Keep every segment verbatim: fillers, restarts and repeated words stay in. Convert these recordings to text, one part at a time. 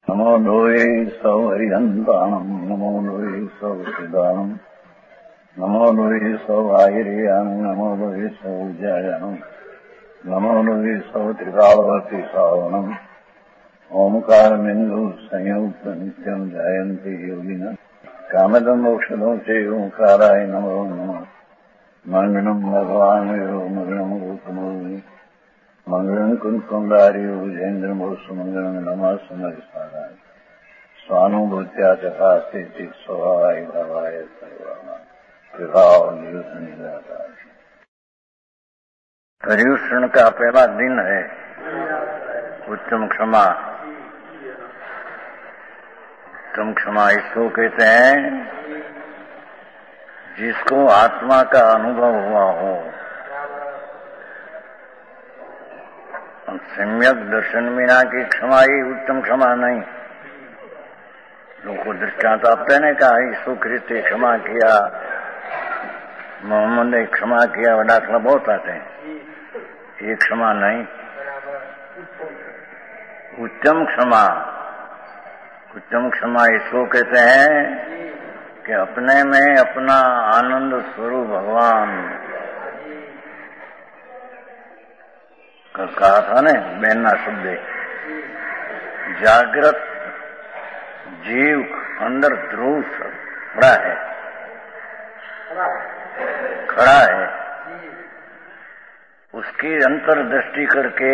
नमो लोये सौहरिहन्ताणम् नमो लोये सौसिदानम् नमो लोये सौहायिर्यानम् नमो लोये सौजायानम् नमो लोये सौत्रिकावती सावनम् ओंकारमिन्दु संयुक्त नित्यम् जायन्ति योगिनः कामदम् मोक्षदम् च ओंकाराय नमो नमः मङ्गलम् भगवान् यो मङ्गलम् रूपमोहि मंगलम कुंकुंडारियो विजेन्द्रमोसु मंगलम नमः सुमरिसाराय स्वानुभूत्या चकास्ते स्वभावाय भावाय सर्वाना विभाव नियुक्त। पर्युषण का पहला दिन है उत्तम क्षमा। उत्तम क्षमा इसको कहते हैं जिसको आत्मा का अनुभव हुआ हो। सम्यक दर्शन बिना की क्षमा ही उत्तम क्षमा नहीं। लोगों को दृष्टांत आपने ने कहा सुकृत क्षमा किया, मोहम्मद ने क्षमा किया, दाखला बहुत आते हैं। ये क्षमा नहीं। उत्तम क्षमा उत्तम क्षमा इसको कहते हैं कि अपने में अपना आनंद स्वरूप भगवान कहा था ने बैनना शब्द जागृत जीव अंदर ध्रुव खड़ा है खड़ा है उसकी अंतर्दृष्टि करके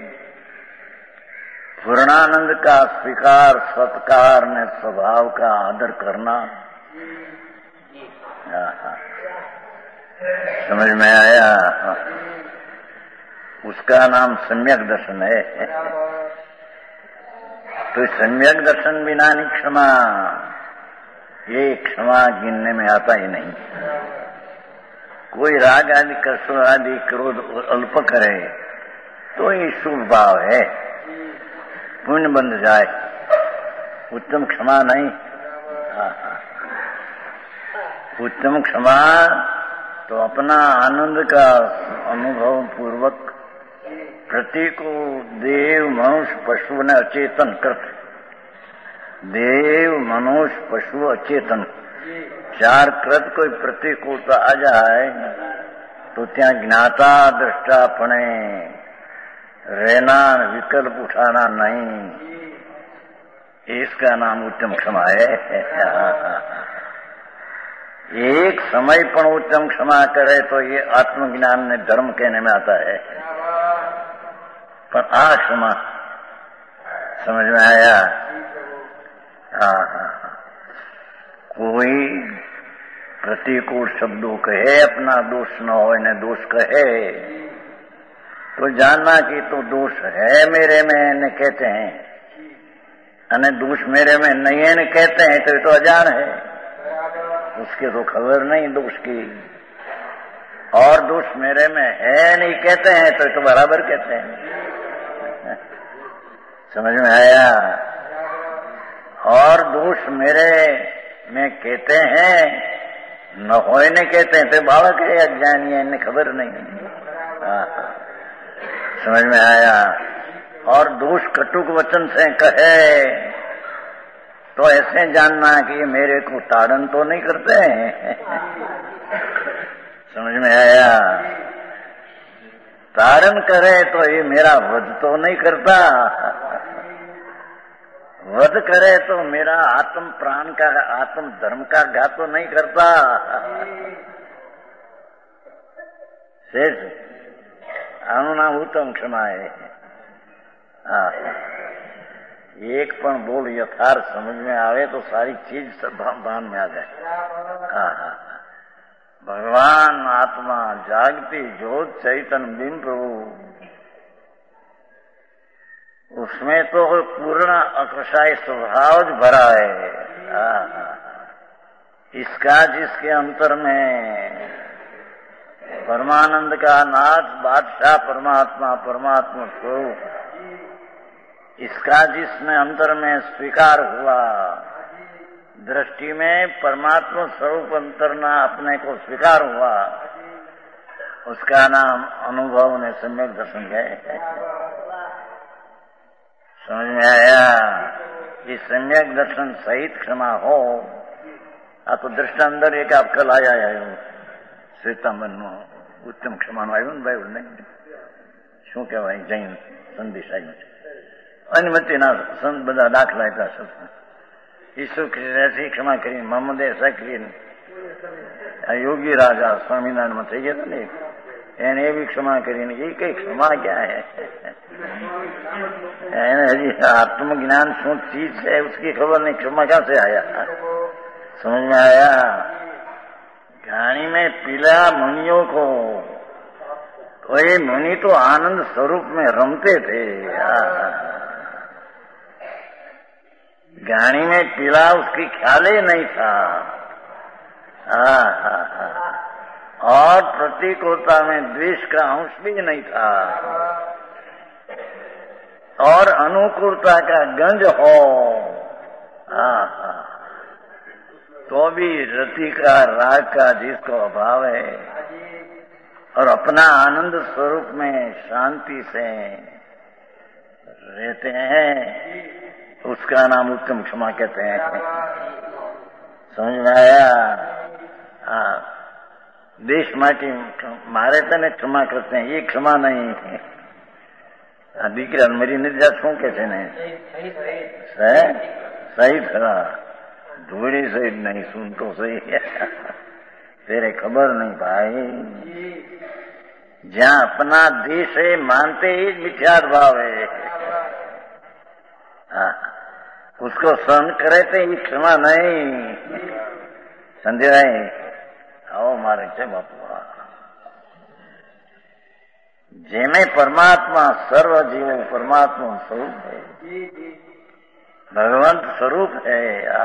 पूर्णानंद का स्वीकार सत्कार ने स्वभाव का आदर करना। समझ में आया? उसका नाम सम्यक दर्शन है। तो सम्यक दर्शन बिना नहीं क्षमा, ये क्षमा गिनने में आता ही नहीं। कोई राग आदि कसो आदि क्रोध अल्प करे तो ये शुभ भाव है, पुण्य बन जाए। उत्तम क्षमा नहीं। उत्तम क्षमा तो अपना आनंद का अनुभव पूर्वक प्रतीको देव मनुष्य पशु ने अचेतन करते। देव मनुष्य पशु अचेतन चार कृत कोई प्रतिकूलता आ जाए तो त्या ज्ञाता दृष्टा अपने रहना विकल्प उठाना नहीं। इसका नाम उत्तम क्षमा है। एक समय पर उत्तम क्षमा करे तो ये आत्मज्ञान ने धर्म कहने में आता है। पर आ क्षमा समझ में आया? हाँ हाँ कोई प्रतिकूल शब्दों कहे अपना दोष न हो न दोष कहे तो जानना कि तो दोष है मेरे में न कहते हैं, अने दोष मेरे में नहीं है न कहते हैं तो ये तो अजान है। उसके तो खबर नहीं दोष की। और दोष मेरे में है नहीं कहते हैं तो ये तो बराबर कहते हैं। समझ में आया? और दोष मेरे में कहते हैं न होए ने कहते हैं तो बालक है, अज्ञानी है, इन्हें खबर नहीं। समझ में आया? और दोष कटुक वचन से कहे तो ऐसे जानना कि ये मेरे को ताड़न तो नहीं करते हैं। समझ में आया? ताड़न करे तो ये मेरा वध तो नहीं करता, वध करे तो मेरा आत्म प्राण का आत्म धर्म का घात तो नहीं करता। शेष आनु नाम उत्तम क्षमा है। एक पण बोल यथार्थ समझ में आवे तो सारी चीज सब भान में आ जाए। हाँ हाँ भगवान आत्मा जागती ज्योत चैतन्य बिंब प्रभु, उसमें तो पूर्ण अकशाई स्वभाव भरा है। इसका जिसके अंतर में परमानंद का नाथ बादशाह परमात्मा परमात्मा स्वरूप, इसका जिसमें अंतर में स्वीकार हुआ, दृष्टि में परमात्मा स्वरूप अंतरना अपने को स्वीकार हुआ, उसका नाम अनुभव ने सम्यक दर्शन है। समझ में आया? ये सम्यक दर्शन सहित क्षमा हो। आ तो दृष्टांतर एक आप कल आया है श्वेतांबर નું ઉત્તમ ક્ષમાનું આવ્યું ને ભાઈ નહીં શું કહેવાય જૈન સંદેશ આવ્યું છે અનુમતિના સંત બધા દાખલા આપ્યા છે ઈસુ ખ્રિસ્તે ક્ષમા કરી મોહમ્મદે એસા કરીને યોગી રાજા સ્વામિનારાયણમાં થઈ ગયા ને એને એવી ક્ષમા કરીને એ કઈ ક્ષમા ક્યાં है એને હજી આત્મज्ञान શું चीज है उसकी खबर नहीं क्षमा कहाँ से आया समझ में आया। घाणी में पीला मुनियों को तो ये मुनि तो आनंद स्वरूप में रमते थे। घाणी में पीला उसकी ख्याल ही नहीं था। और प्रतिकूलता में द्वेष का अंश भी नहीं था और अनुकूलता का गंज हो तो भी रति का राग का जिसको अभाव है और अपना आनंद स्वरूप में शांति से रहते हैं उसका नाम उत्तम क्षमा कहते हैं। समझ में आया। हाँ देश माटी मारे तने क्षमा करते हैं ये क्षमा नहीं है। दीकरा मेरी निर्जा शू के सही खरा धूड़ी सही नहीं सुन तो सही तेरे खबर नहीं भाई जहाँ अपना देश है मानते ही मिथ्यार भाव है हाँ, उसको सहन करे तो ये क्षमा नहीं समझे नहीं। आओ मारे चे बापू जेमे परमात्मा सर्व जीवो परमात्मा स्वरूप है भगवंत स्वरूप है।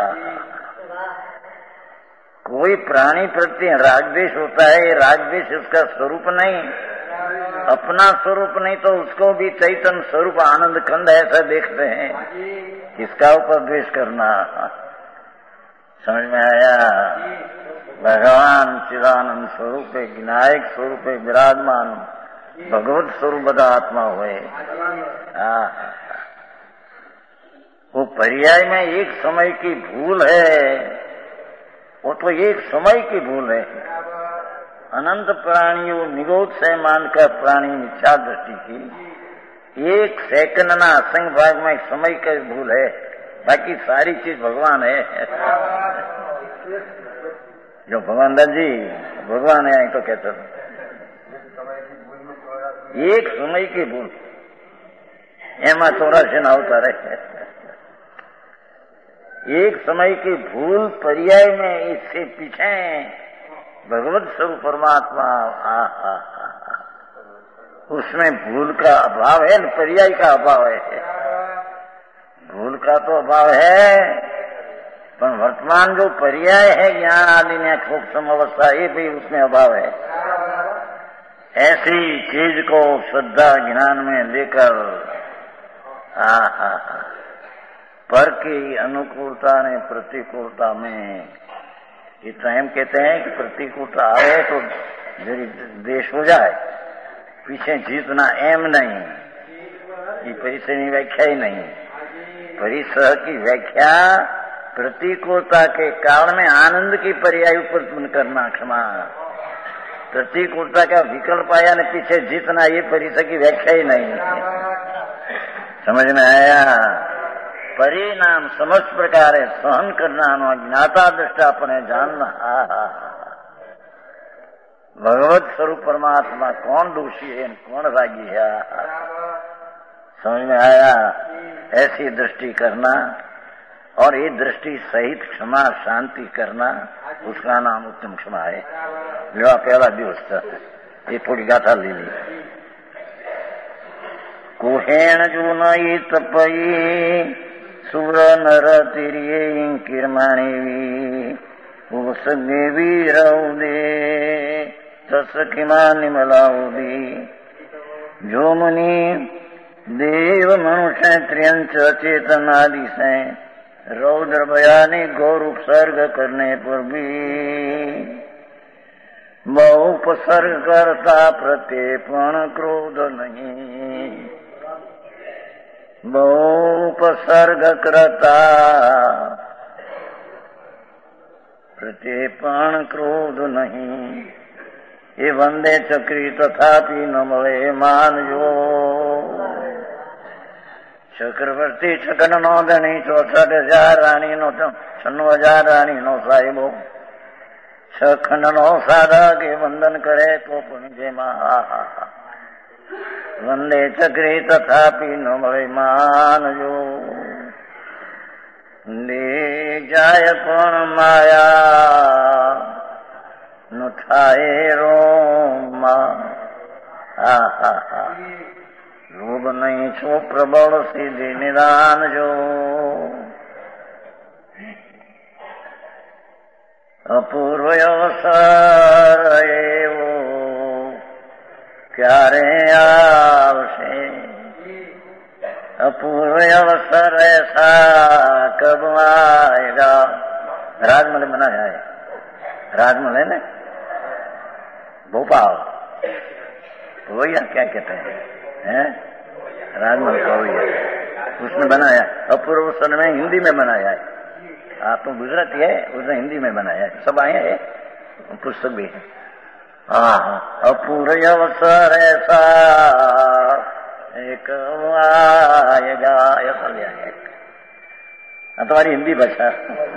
कोई प्राणी प्रति रागद्वेष होता है रागद्वेष उसका स्वरूप नहीं अपना स्वरूप नहीं तो उसको भी चैतन्य स्वरूप आनंद खंड ऐसा देखते हैं किसका ऊपर द्वेष करना। समझ में आया। भगवान चिदानंद स्वरूप है विनायक स्वरूप है विराजमान भगवत स्वरूप बदा आत्मा हुए। वो पर्याय में एक समय की भूल है वो तो एक समय की भूल है। अनंत प्राणियों निगोद से मानकर प्राणी मिथ्या दृष्टि की एक सेकंड ना असंग भाग में समय का भूल है बाकी सारी चीज भगवान है। जो भगवान जी भगवान है तो कहते एक समय की भूल एमा चौरासी ना होता रहे एक समय की भूल पर्याय में इससे पीछे भगवत स्वरूप परमात्मा आ, आ, आ, उसमें भूल का अभाव है न पर्याय का अभाव है। भूल का तो अभाव है पर वर्तमान जो पर्याय है ज्ञान आदि ने सूक्ष्म अवस्था ये भी उसमें अभाव है। ऐसी चीज को श्रद्धा ज्ञान में लेकर आ, आ, आ, पर की अनुकूलता ने प्रतिकूलता में इतना हम कहते हैं कि प्रतिकूलता आए तो जरी देश हो जाए पीछे जीतना एम नहीं ये परिसर की व्याख्या ही नहीं। परिसर की व्याख्या प्रतिकूलता के कारण में आनंद की पर्याय उत्पन्न करना क्षमा प्रतिकूलता का विकल्प आया ने पीछे जीतना ये परिसर की व्याख्या ही नहीं। समझ में आया। परिणाम समस्त प्रकार सहन करना ज्ञाता दृष्टा अपने जानना भगवत स्वरूप परमात्मा कौन दोषी है कौन रागी है समझ में आया। ऐसी दृष्टि करना और ये दृष्टि सहित क्षमा शांति करना उसका नाम उत्तम क्षमा है। जो पहला दिवस था ये थोड़ी गाथा ले ली। कुहेण जो नई तपई सुर नर तिरिये किरमाणी उस देवी रौदे तस किमा निमलाउदी जो मुनि देव मनुष्य त्रियंच चेतनादि से रौद्र बयानी गौर उपसर्ग करने पर भी बहुपसर्ग करता प्रत्येपण क्रोध नहीं बहु उपसर्ग कृता प्रत्येपण क्रोध नहीं। ये वंदे चक्री तथापि न मले मानजो। चक्रवर्ती छकन नो धनी चौसठ हजार रानी नो छन्नु हजार रानी नो साहिबो छखंड नो साधा के वंदन करे तो पुण्य महा। वंदे चक्री तथापि न मले मानजो। ले जाय पण माया न थाए रोमा। हा हा हा लोभ नहीं छो प्रबल सीधे निदान जो। अपूर्व अवसर एवो क्यारे आवशे। अपूर्व अवसर ऐसा कब आएगा। राजमहल बनाया है, राजमहल है ना भोपाल, तो वही क्या कहते हैं हैं राजमहल का वही है, उसने बनाया। अपूर्व अवसर में हिंदी में बनाया है। आप तो गुजराती है, उसने हिंदी में बनाया है। सब आए हैं, पुस्तक भी है। हाँ, अपूर्व अवसर ऐसा एक आएगा, ऐसा लिया है। तुम्हारी हिंदी भाषा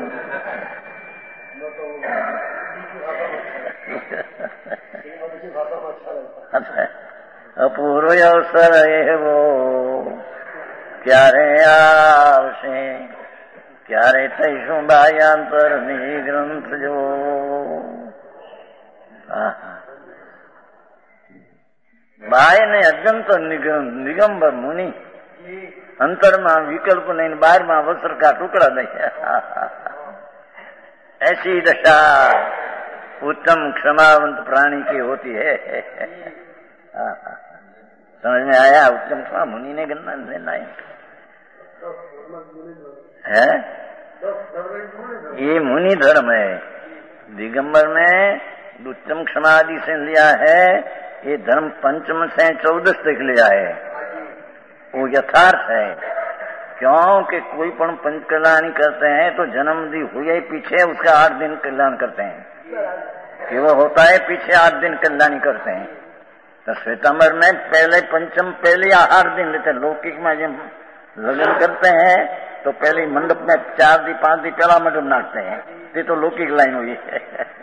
अच्छा। अपूर्व अवसर है वो क्यारे आवशे। क्यारे थईशु बायांतर नि ग्रंथ जो। बाय ने अत्यंत निगंबर मुनि अंतर में विकल्प नहीं, बाहर में अवसर का टुकड़ा नहीं। ऐसी दशा उत्तम क्षमावंत प्राणी की होती है। समझ में आया? उत्तम क्षमा मुनि ने गन्ना लेना है। ये मुनि धर्म है। दिगंबर में उत्तम क्षमा आदि से लिया है। ये धर्म पंचम से चौदह तक लिया है। वो यथार्थ है। क्योंकि कोई पण पंच कल्याणी करते हैं तो जन्म दी हुए पीछे उसका आठ दिन कल्याण करते हैं कि वो होता है पीछे आठ दिन कल्याणी करते हैं। तो श्वेतांबर में पहले पंचम पहले आठ दिन लेते हैं। लौकिक में जब लगन करते हैं तो पहले मंडप में चार दी पांच दी पहला मंडप नाचते हैं। ये तो लौकिक लाइन हुई है।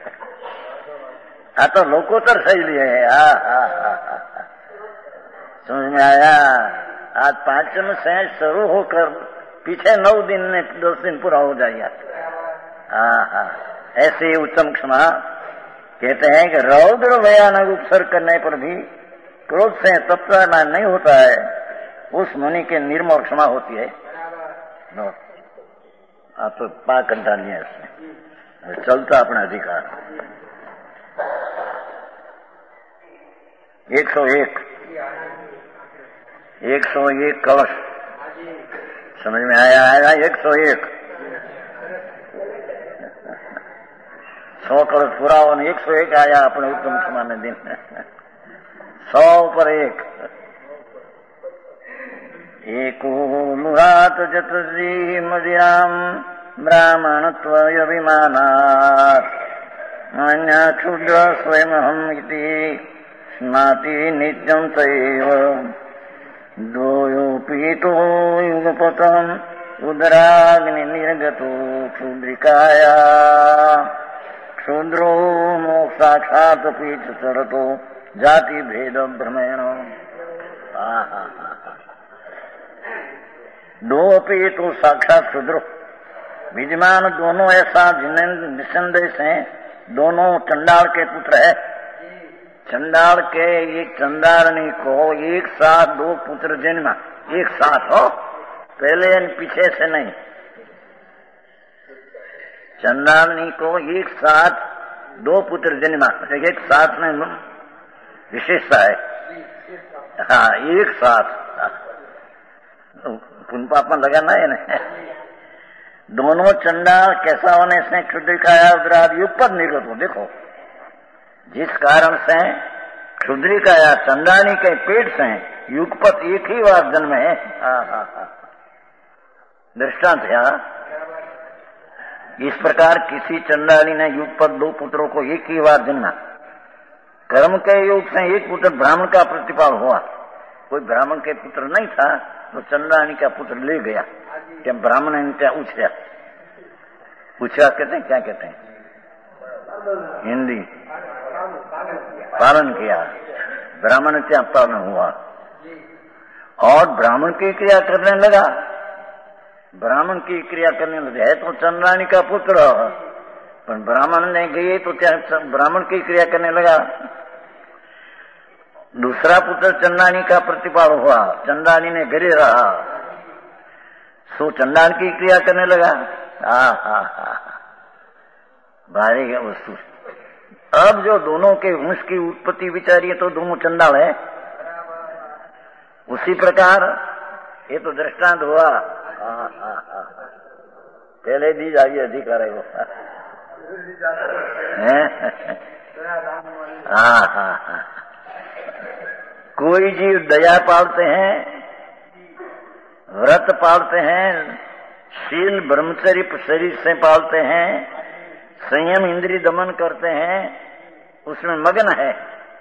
हाँ, तो लोकोत्तर सही लिए है। हाँ हाँ हाँ समझ में आया? आज पांचम से शुरू होकर पीछे नौ दिन में दस दिन पूरा हो जाएगा। हाँ हाँ ऐसे उत्तम क्षमा कहते हैं कि रौद्र भयानक उपसर्ग करने पर भी क्रोध से तत्परता नहीं होता है, उस मुनि के निर्मोह क्षमा होती है। आप तो पाक घंटा लिया इसमें चलता अपना अधिकार। एक सौ एक एक सौ एक कलश समझ में आया? आएगा एक सौ एक सौ कलश पूरा हो, एक सौ एक आया अपने उत्तम क्षमा में दिन। सौ पर एक एको लुहात जतजी मदिराम ब्राह्मणत्व अभिमानात् अन्य क्षुद्र स्वयं इति स्नाति नित्यं तैव द्वयोपीतो युगपतम् उदराग्नि निर्गतो क्षुद्रिकाया क्षुद्रो मोक्षाक्षात् पीठ चरतो जाति भेद भ्रमेण। दो पीतो साक्षात क्षुद्रो विद्यमान दोनों ऐसा जिन्हें निसंदेह से दोनों चंडाल के पुत्र है। चंडाल के एक चंडालनी को एक साथ दो पुत्र जन्मा, एक साथ हो, पहले पीछे से नहीं। चंडालनी को एक साथ दो पुत्र जन्मा, एक साथ में विशेषता है। हाँ एक साथ पुन पाप में लगाना है ना। दोनों चंडाल कैसा होने से क्षुद्रिकाया उदरादि युगपत निर्गत हो। देखो जिस कारण से दृष्टांत है। इस प्रकार किसी चंडाली ने युगपत दो पुत्रों को एक ही बार जन्मा। कर्म के योग से एक पुत्र ब्राह्मण का प्रतिपाल हुआ। कोई ब्राह्मण के पुत्र नहीं था तो चंडाली का पुत्र ले गया। क्या ब्राह्मण ने क्या उछला उछला कहते हैं, क्या कहते हैं हिंदी, पालन किया। ब्राह्मण क्या पालन हुआ और ब्राह्मण की क्रिया करने लगा। ब्राह्मण की क्रिया करने लगे है तो चंद्राणी का पुत्र, पर ब्राह्मण ने गए तो क्या ब्राह्मण की क्रिया करने लगा। दूसरा पुत्र चंद्राणी का प्रतिपाल हुआ। चंद्राणी ने घरे रहा सो चंडाल की क्रिया करने लगा। हा हा हा भारी है वस्तु। अब जो दोनों के वंश की उत्पत्ति विचारी है तो दोनों चंडाल है। उसी प्रकार ये तो दृष्टांत हुआ। हाँ हाँ हाँ पहले दी जाइए अधिकार है वो। हाँ हाँ हाँ कोई जीव दया पालते हैं, व्रत पालते हैं, शील ब्रह्मचर्य शरीर से पालते हैं, संयम इंद्रिय दमन करते हैं, उसमें मगन है,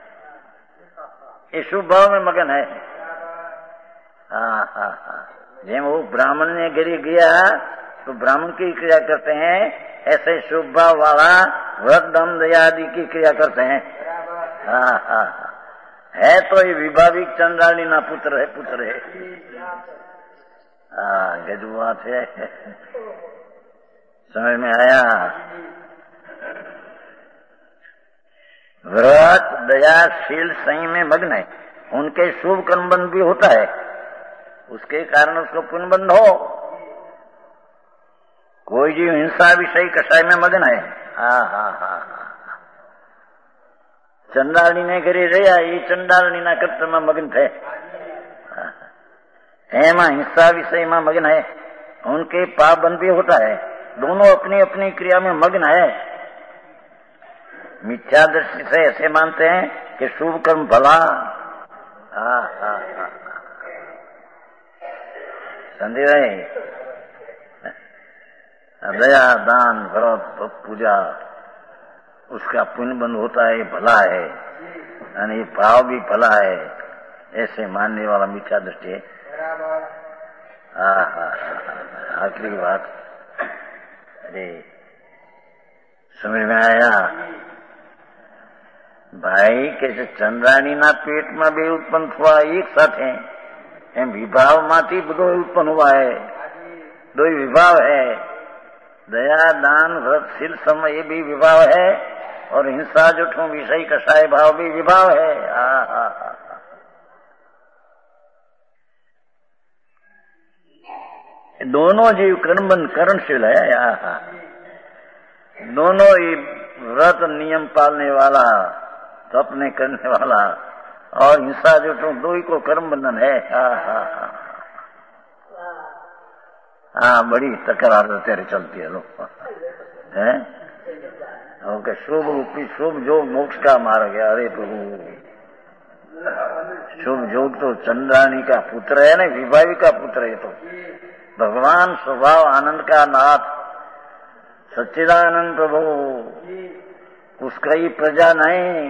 ये शुभ भाव में मगन है। हाँ हाँ हाँ जब वो ब्राह्मण ने गिरी गया तो ब्राह्मण की क्रिया करते हैं, ऐसे शुभ भाव वाला व्रत दम दया आदि की क्रिया करते हैं। हाँ हाँ है तो ये विभाविक चंद्राली ना पुत्र है, पुत्र है। हाँ गजब बात है, समझ में आया। व्रत दया शील संयम में मग्न है, उनके शुभ कर्म बंध भी होता है, उसके कारण उसको पुण्य बंध हो। कोई जीव हिंसा विषय कषाय में मग्न है। हाँ हाँ हाँ हाँ चंडाली ने घरे रहा, ये चंडाली ना कर्तव्य में मग्न थे। हेमा हिंसा विषय में मग्न है, उनके पाप बंध भी होता है। दोनों अपनी अपनी क्रिया में मग्न है। मिथ्या दृष्टि से ऐसे मानते हैं कि शुभ कर्म भला। हाँ हाँ हाँ संदेह है। दया दान व्रत पूजा उसका पुण्य बंध होता है, भला है, यानी ये भाव भी भला है, ऐसे मानने वाला मिथ्या दृष्टि है। हाँ हाँ आखिरी बात अरे समझ में आया भाई। कैसे चंद्राणी ना पेट में भी उत्पन्न हुआ एक साथ है, एम विभाव माथी બધો उत्पन्न हुआ है, दो ही विभाव है। दया दान व्रत शील समय ये भी विभाव है, और हिंसा जुठों विषय कषाय भाव भी विभाव है। हा हा हा दोनों जीव कर्मबंध करणशील है। हा हा दोनों ही व्रत नियम पालने वाला, तपने करने वाला, और हिंसा जुठों दो ही को कर्म बंधन है। हा हा हा हाँ बड़ी तकरार तेरे चलती है लोग हैं। ओके शुभ रूपी शुभ योग मोक्ष का मार्ग है। अरे प्रभु शुभ योग तो चंद्राणी का पुत्र है ना, विभावी का पुत्र है। तो भगवान स्वभाव आनंद का नाथ सच्चिदानंद प्रभु, उसका ही प्रजा नहीं।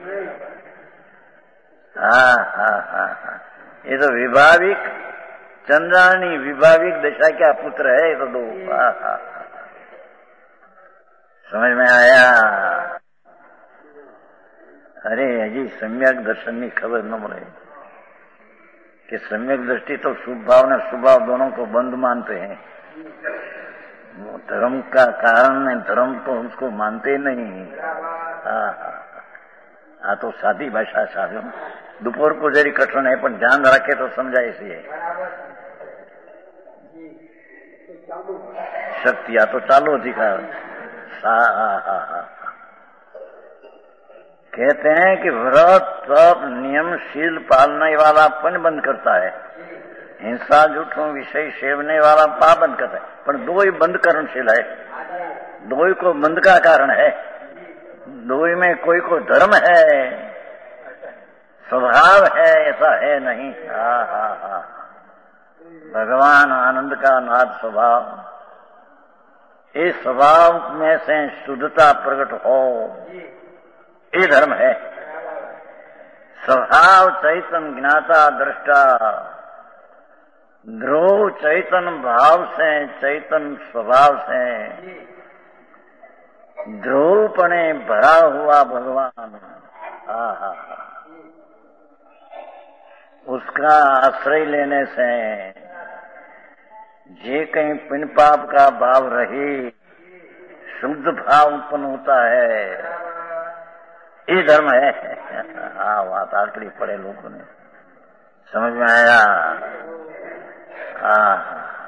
हाँ हाँ हाँ हाँ ये तो विभाविक चंद्राणी विभाविक दशा क्या पुत्र है तो दो। हाँ हाँ समझ में आया। अरे अजी सम्यक दर्शन की खबर न मिले कि सम्यक दृष्टि तो शुभ भाव ने स्वभाव दोनों को बंद मानते हैं। वो धर्म का कारण है, धर्म तो उसको मानते नहीं। हाँ हाँ तो सादी भाषा साधो दोपहर को जरी कठिन है, पर ध्यान रखे तो समझाए इसलिए शक्ति या तो चालू अधिकार। कहते हैं कि व्रत तप नियम शील पालने वाला पुण्य बंद करता है, हिंसा झूठों विषय सेवने वाला पाप बंद करता है। पर दो ही बंद करणशील है, दो ही को बंद का कारण है, दो ही में कोई को धर्म है स्वभाव है ऐसा है नहीं। हाँ हाँ हाँ भगवान आनंद का नाथ स्वभाव, इस स्वभाव में से शुद्धता प्रकट हो, ये धर्म है। स्वभाव चैतन ज्ञाता दृष्टा, ध्रुव चैतन भाव से, चैतन स्वभाव से ध्रुवपणे भरा हुआ भगवान, आहा, उसका आश्रय लेने से जे कहीं पुण्य पाप का भाव रही, शुद्ध भाव उत्पन्न होता है, ये धर्म है। हाँ, बात आखिरी पढ़े लोगों ने समझ में आया। हाँ,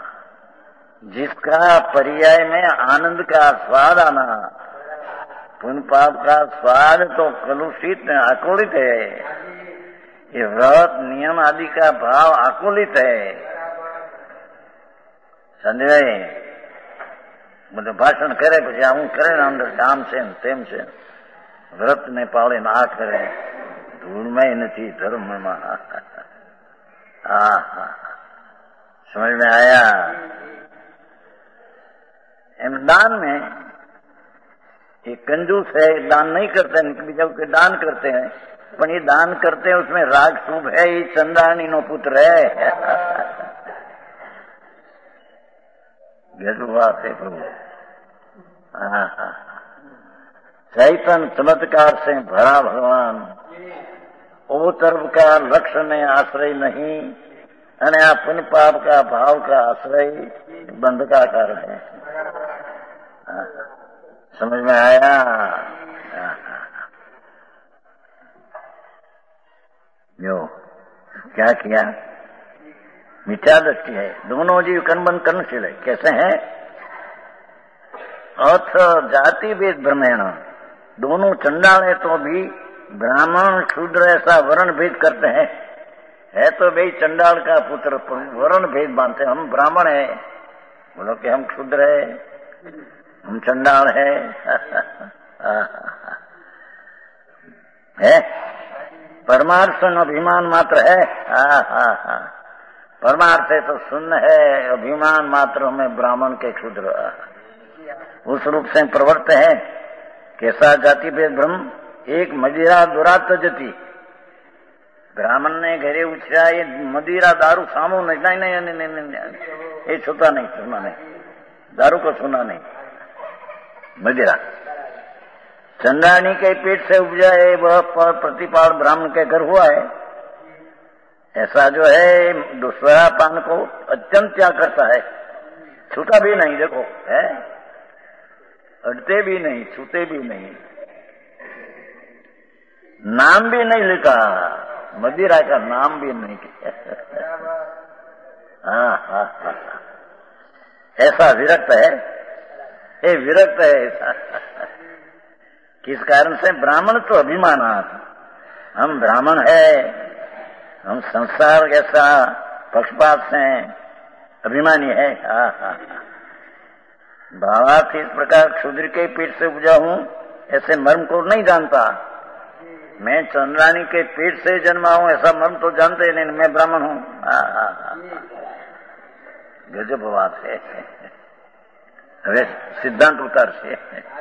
जिसका पर्याय में आनंद का स्वाद आना, पुण्य पाप का स्वाद तो कलुषित आकुलित है, ये व्रत नियम आदि का भाव आकुलित है। समझे? मुझे भाषण करे પછી આવું કરે ને અંદર આમ છે ને તેમ છે, વ્રત ને પાળે ના કરે, ધૂળમાં નથી ધર્મમાં। हाँ हाँ, समझ में आया। दान में ये कंजूस है, दान नहीं करते हैं, जब के दान करते हैं, पर ये दान करते हैं उसमें राग शुभ है, ये चंद्राणी नो पुत्र है। गजब बात है प्रभु। हाँ हाँ, चैतन चमत्कार से भरा भगवान, ओ तरफ का लक्ष्य में आश्रय नहीं, અને આ પુण्य पाप का भाव का आश्रय बंध का कारण है। समझ में आया। जो क्या किया, मिथ्या दृष्टि है, दोनों जीव कर्मबंध कर्मशील है। कैसे हैं? अथ जाति भेद भ्रमेण, दोनों चंडाल है तो भी ब्राह्मण शूद्र ऐसा वर्ण भेद करते हैं। है तो भाई चंडाल का पुत्र, वर्ण भेद मानते, हम ब्राह्मण है, बोलो कि हम क्षुद्र है, हम चंडाल है। है परमार्थ अभिमान मात्र है। हाँ हाँ हाँ, परमार्थ है तो शून्य है, अभिमान मात्र में ब्राह्मण के क्षुद्र उस रूप से प्रवृत्त है। कैसा जाति भेद भ्रम, एक मदिरा दुरात जती, ब्राह्मण ने घरे उछरा ये मदिरा दारू सामू नहीं, नहीं नहीं नहीं नहीं, नहीं, ये छूता नहीं, सुना नहीं, दारू को सुना नहीं। मदिरा चंद्राणी के पेट से उपजा है, वह प्रतिपाल ब्राह्मण के घर हुआ है। ऐसा जो है दूसरा पान को अत्यंत त्याग करता है, छूता भी नहीं। देखो है, अड़ते भी नहीं, छूते भी नहीं, नाम भी नहीं लेता, मदिरा का नाम भी नहीं किया। हाँ हाँ हाँ, ऐसा विरक्त है, ये विरक्त है ऐसा। किस कारण से? ब्राह्मण तो अभिमानात्, हम ब्राह्मण है, हम संसार ऐसा पक्षपात से अभिमानी है। हाँ हाँ, भावार्थ इस प्रकार क्षुद्र के पेट से उपजा हूं, ऐसे मर्म को नहीं जानता। मैं चंद्राणी के पेट से जन्मा हूं, ऐसा मर्म तो जानते ही नहीं, मैं ब्राह्मण हूं। हाँ हाँ हाँ, गजब बात है। હવે सिद्धांत उतार से,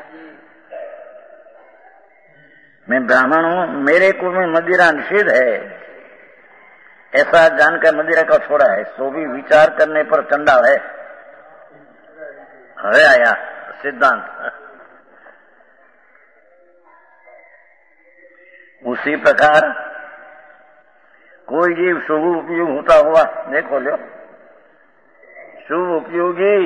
मैं ब्राह्मण हूं, मेरे कुल में मदिरा निषेध है, ऐसा जानकर मदिरा का छोड़ा है, सो भी विचार करने पर चंडाल है। હવે आया सिद्धांत। उसी प्रकार कोई जीव शुभ उपयोग होता हुआ, देखो लो, शुभ उपयोगी,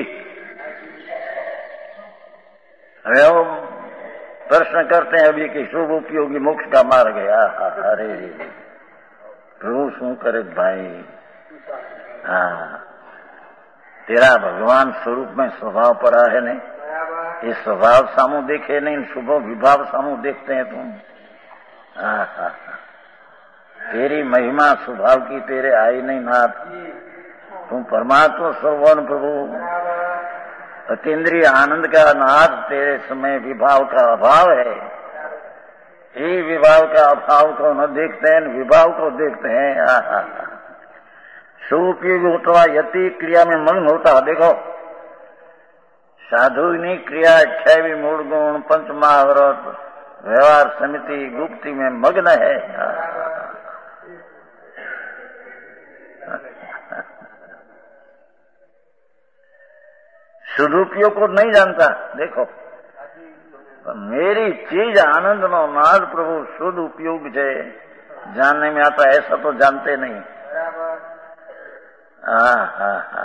अरे वो प्रश्न करते हैं अभी कि शुभ उपयोगी मोक्ष का मार्ग है। अरे प्रभु शू करे भाई। हाँ, तेरा भगवान स्वरूप में स्वभाव पर है नहीं, ये स्वभाव सामू देखे नहीं, शुभ विभाव सामू देखते हैं तुम। हाँ हाँ, तेरी महिमा स्वभाव की तेरे आई नहीं नाथ, तुम परमात्मा सर्वोन प्रभु, अतीन्द्रिय आनंद का नाथ, तेरे समय विभाव का अभाव है। ये विभाव का अभाव को न देखते हैं, विभाव को देखते हैं। सुपयोगी होता यति क्रिया में मग्न होता। देखो साधुनी क्रिया अठावी मूल गुण पंच महाव्रत व्यवहार समिति गुप्ति में मग्न है। सदुपयोग को नहीं जानता। देखो मेरी चीज आनंद नो नाद प्रभु शुद्ध उपयोग है जानने में आता, ऐसा तो जानते नहीं। हाँ हाँ हाँ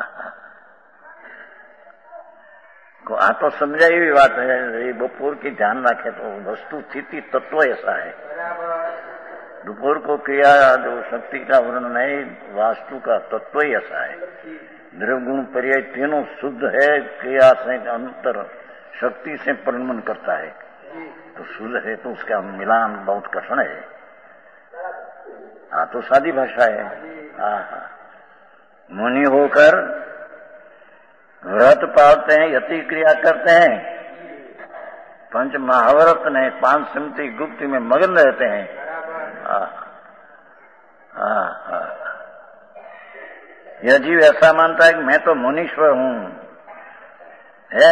आ तो समझाई हुई बात है। ये बपोर की ध्यान रखे तो वस्तु स्थिति तत्व ऐसा है। दोपहर को क्रिया जो शक्ति का वर्णन है वास्तु का तत्व ही ऐसा है। द्रव्य गुण पर्याय तीनों शुद्ध है। क्रिया से अंतर शक्ति से परिणमन करता है तो शुद्ध है तो उसका मिलान बहुत कठिन है। हाँ तो सादी भाषा है। हाँ हाँ मुनि होकर व्रत पालते हैं यति क्रिया करते हैं पंच महाव्रत ने पांच समिति गुप्ति में मग्न रहते हैं। हाँ हाँ हाँ यह जीव ऐसा मानता है कि मैं तो मुनीश्वर हूं है।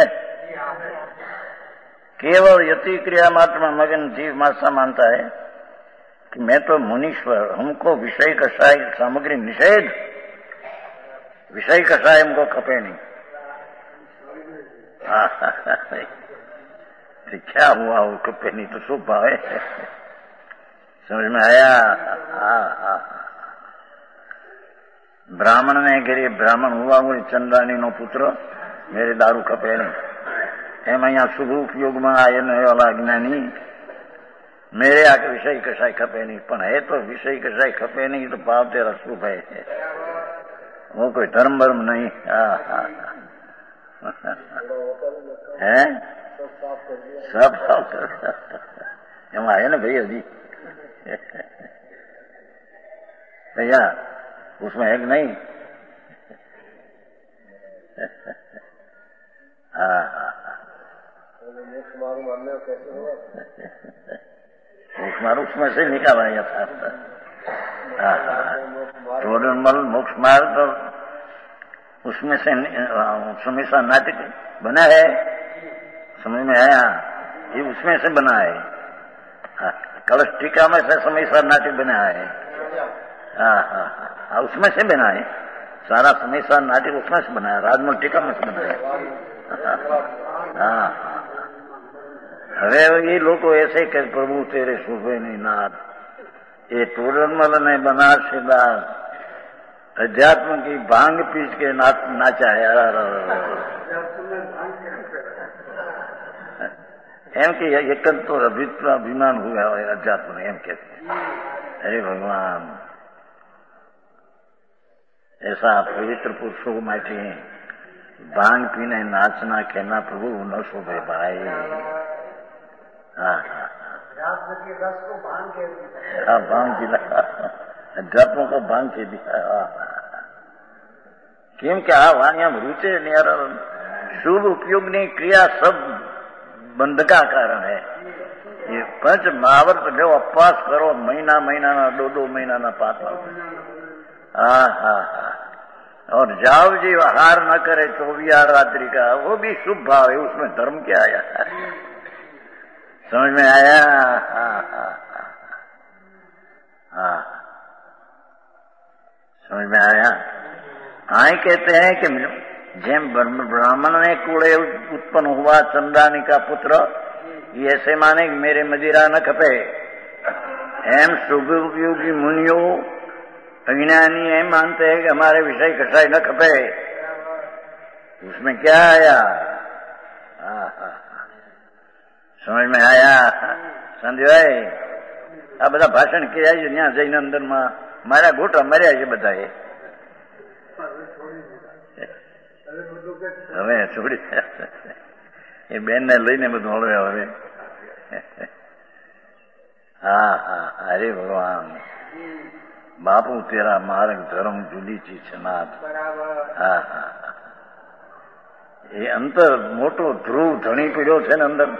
केवल यति क्रिया मात्र में मगन जीव मासा मानता है कि मैं तो मुनीश्वर, हमको विषय कषाय सामग्री निषेध, विषय कषाय हमको खपे नहीं। तो क्या हुआ वो खपे नहीं तो शुभ भाव है। समझ में आया। हाँ हाँ ब्राह्मण ने गिरी ब्राह्मण हुआ वो चंद्रानी नो पुत्र मेरे दारू खपे नहीं। एम अहियां शुभ उपयोग में आए वाला ज्ञानी मेरे आके विषय कषाय खपे नहीं। पण है तो विषय कषाय खपे नहीं तो भाव तेरा शुभ है, वो कोई धर्म वर्म नहीं। हाँ हाँ है सब एम आए ना भाई अभी भैया उसमें है कि नहीं। हाँ हाँ मोक्ष उसमें से निकाला यथार्थ। हाँ हाँ टोडरमल मोक्ष मार्ग तो उसमें से समेसा नाटक बना है। समझ में आया ये उसमें से बना है। हाँ कलश टीका में से समेसा नाटक बना है। हाँ हाँ हाँ उसमें से बना है सारा समेसा नाटक उसमें से बना है। राजमल टीका में से बना है। हाँ अरे ये लोग ऐसे कर प्रभु तेरे शोभे नहीं नाथ ये टोडरमल ने बना सीधा अध्यात्म की भांग पीस के ना, नाचा है। एम के एक तो अभिमान हुआ अध्यात्म एम कहते। अरे भगवान ऐसा पवित्र पुरुषों माटी भांग पीने नाचना कहना प्रभु न शोभे भाई। हाँ रस को भांग के हाँ भांग पीला अध्यात्म को भांग के दिया। केम के आ वाणिया रुचे नियर शुभ उपयोग नहीं क्रिया सब बंध का कारण है। ये पंच महाव्रत जो उपवास करो महीना महीना ना दो दो महीना ना पाँच हाँ हाँ हाँ और जाओ जी आहार न करे चौबीस रात्रि का वो भी शुभ भाव है। उसमें धर्म क्या आया समझ में आया। हाँ हाँ हाँ समझ में आया। आए कहते हैं कि जेम ब्राह्मण ने कूड़े उत्पन्न हुआ चंद्रानी का पुत्र ये ऐसे माने कि मेरे मदिरा न खपे। एम शुभ उपयोगी मुनियो अज्ञानी एम मानते हैं कि हमारे विषय कषाय न खपे। उसमें क्या आया। हाँ हाँ समझ में आया। संजय भाई आ બધા ભાષણ કર્યા છે ત્યાં જઈને અંદર માં મારા ગોટા મર્યા છે બધાએ હવે છોડી એ બેન ને લઈને બધું હળવે હવે હા હા અરે ભગવાન બાપુ તેરા માર્ગ ધર્મ જુદી ચીજ છે નાથ। હા હા એ અંતર મોટો ધ્રુવ ધણી પીડ્યો છે ને અંદર।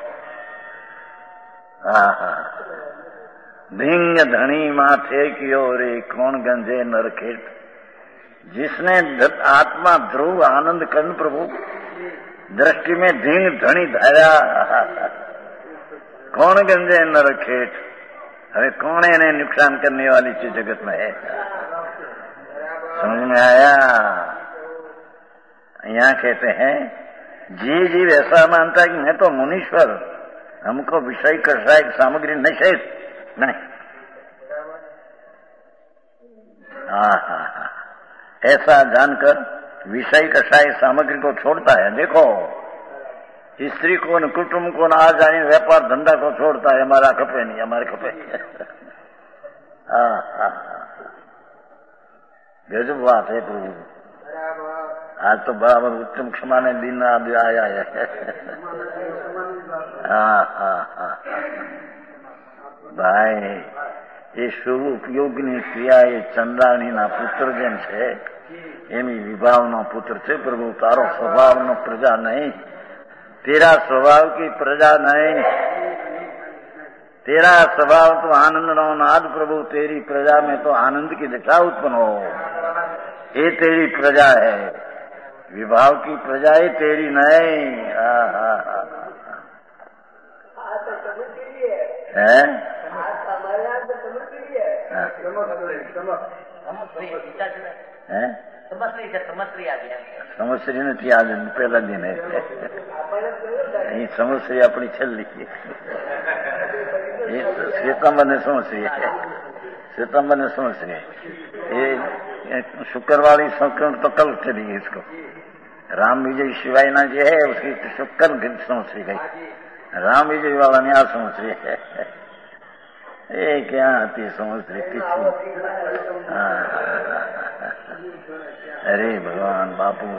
હા હા ધીંગ ધણી માથે કયો રે કોણ ગંજે નરખેટ जिसने आत्मा ध्रुव आनंद कर्ण प्रभु दृष्टि में धीन धनी धारा कौन गंजे न रखेट। अरे कौन इन्हें नुकसान करने वाली चीज जगत में है? समझ में आया? यहाँ कहते हैं जी जीव ऐसा मानता है कि मैं तो मुनीश्वर, हमको विषय कषाय सामग्री निषेध नहीं। हाँ हाँ हाँ, ऐसा जानकर विषय कषाय सामग्री को छोड़ता है। देखो स्त्री को न कुटुंब को न आ जाए व्यापार धंधा को छोड़ता है, हमारा खपे नहीं, हमारे खपे। हाँ हाँ गजब बात है प्रभु। आज तो बराबर उत्तम क्षमा ने दिन आज आया है। हाँ हाँ हाँ भाई ये शुभ ઉપયોગની ક્રિયા એ ચંદ્રાણીના પુત્ર જેમ છે એમી વિભાવનો પુત્ર છે પ્રભુ। તારો સ્વભાવનો પ્રજા નહીં, तेरा स्वभाव की प्रजा नहीं, तेरा स्वभाव तो आनंद नो नाद प्रभु। तेरी प्रजा में तो आनंद की दशा उत्पन्न हो, ये तेरी प्रजा है। विभाव की प्रजा ही तेरी नहीं। हाँ हाँ हाँ है સમશ્રી નથી આજે પેલા દિન અહીં સમશ્રી આપણી છેલ્લી શ્વેતાંબર ને સમશ્રી श्वेतांबर ने समझ गए ये शुक्र वाली संस्करण तो कल चली गई इसको। राम विजय शिवाय ना जो है उसकी शुक्र समझ गई, राम विजय वाला ने आज समझ रही है। ये क्या आती समझ रही किसी। अरे भगवान बापू,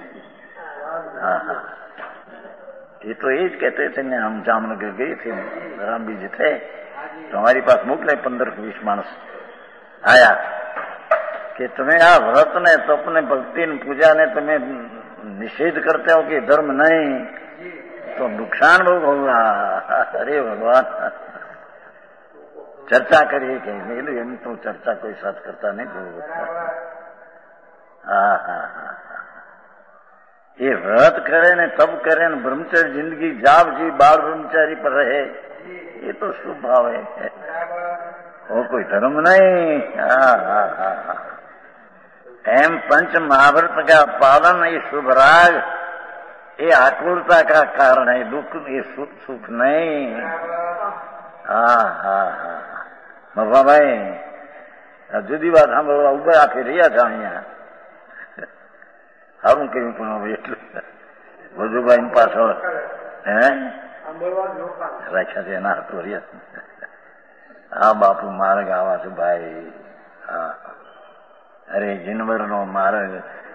ये तो ये कहते थे ने हम जामनगर गए थे, राम जी थे तो हमारे पास मोकले पंद्रह बीस मानस आया कि तुम्हें आ व्रत ने तो अपने भक्ति ने पूजा ने तुम्हें निषेध करते हो कि धर्म नहीं तो नुकसान बहुत होगा। अरे भगवान चर्चा करिए कहीं नहीं, हम तो चर्चा कोई साथ करता नहीं तो। हाँ हाँ हाँ ये व्रत करे ने तब करे न ब्रह्मचर्य जिंदगी जाप जी बाल ब्रह्मचारी पर रहे, ये तो शुभ भाव है, वो कोई धर्म नहीं। हाँ हाँ हाँ एम पंच महाभारत का पालन ये शुभ राग, ये आकुलता का कारण है, दुख ये सुख सुख नहीं। हाँ हाँ हाँ मफा भाई जुदी बात हम उभा आके રહ્યા છે અહીંયા સારું કર્યું પણ એટલું વજુભાઈ પાછળ હે રાખ્યા છે એના હતો રહ્યા। હા બાપુ માર્ગ આવા છે ભાઈ। હા अरे जिनवरनो मार्ग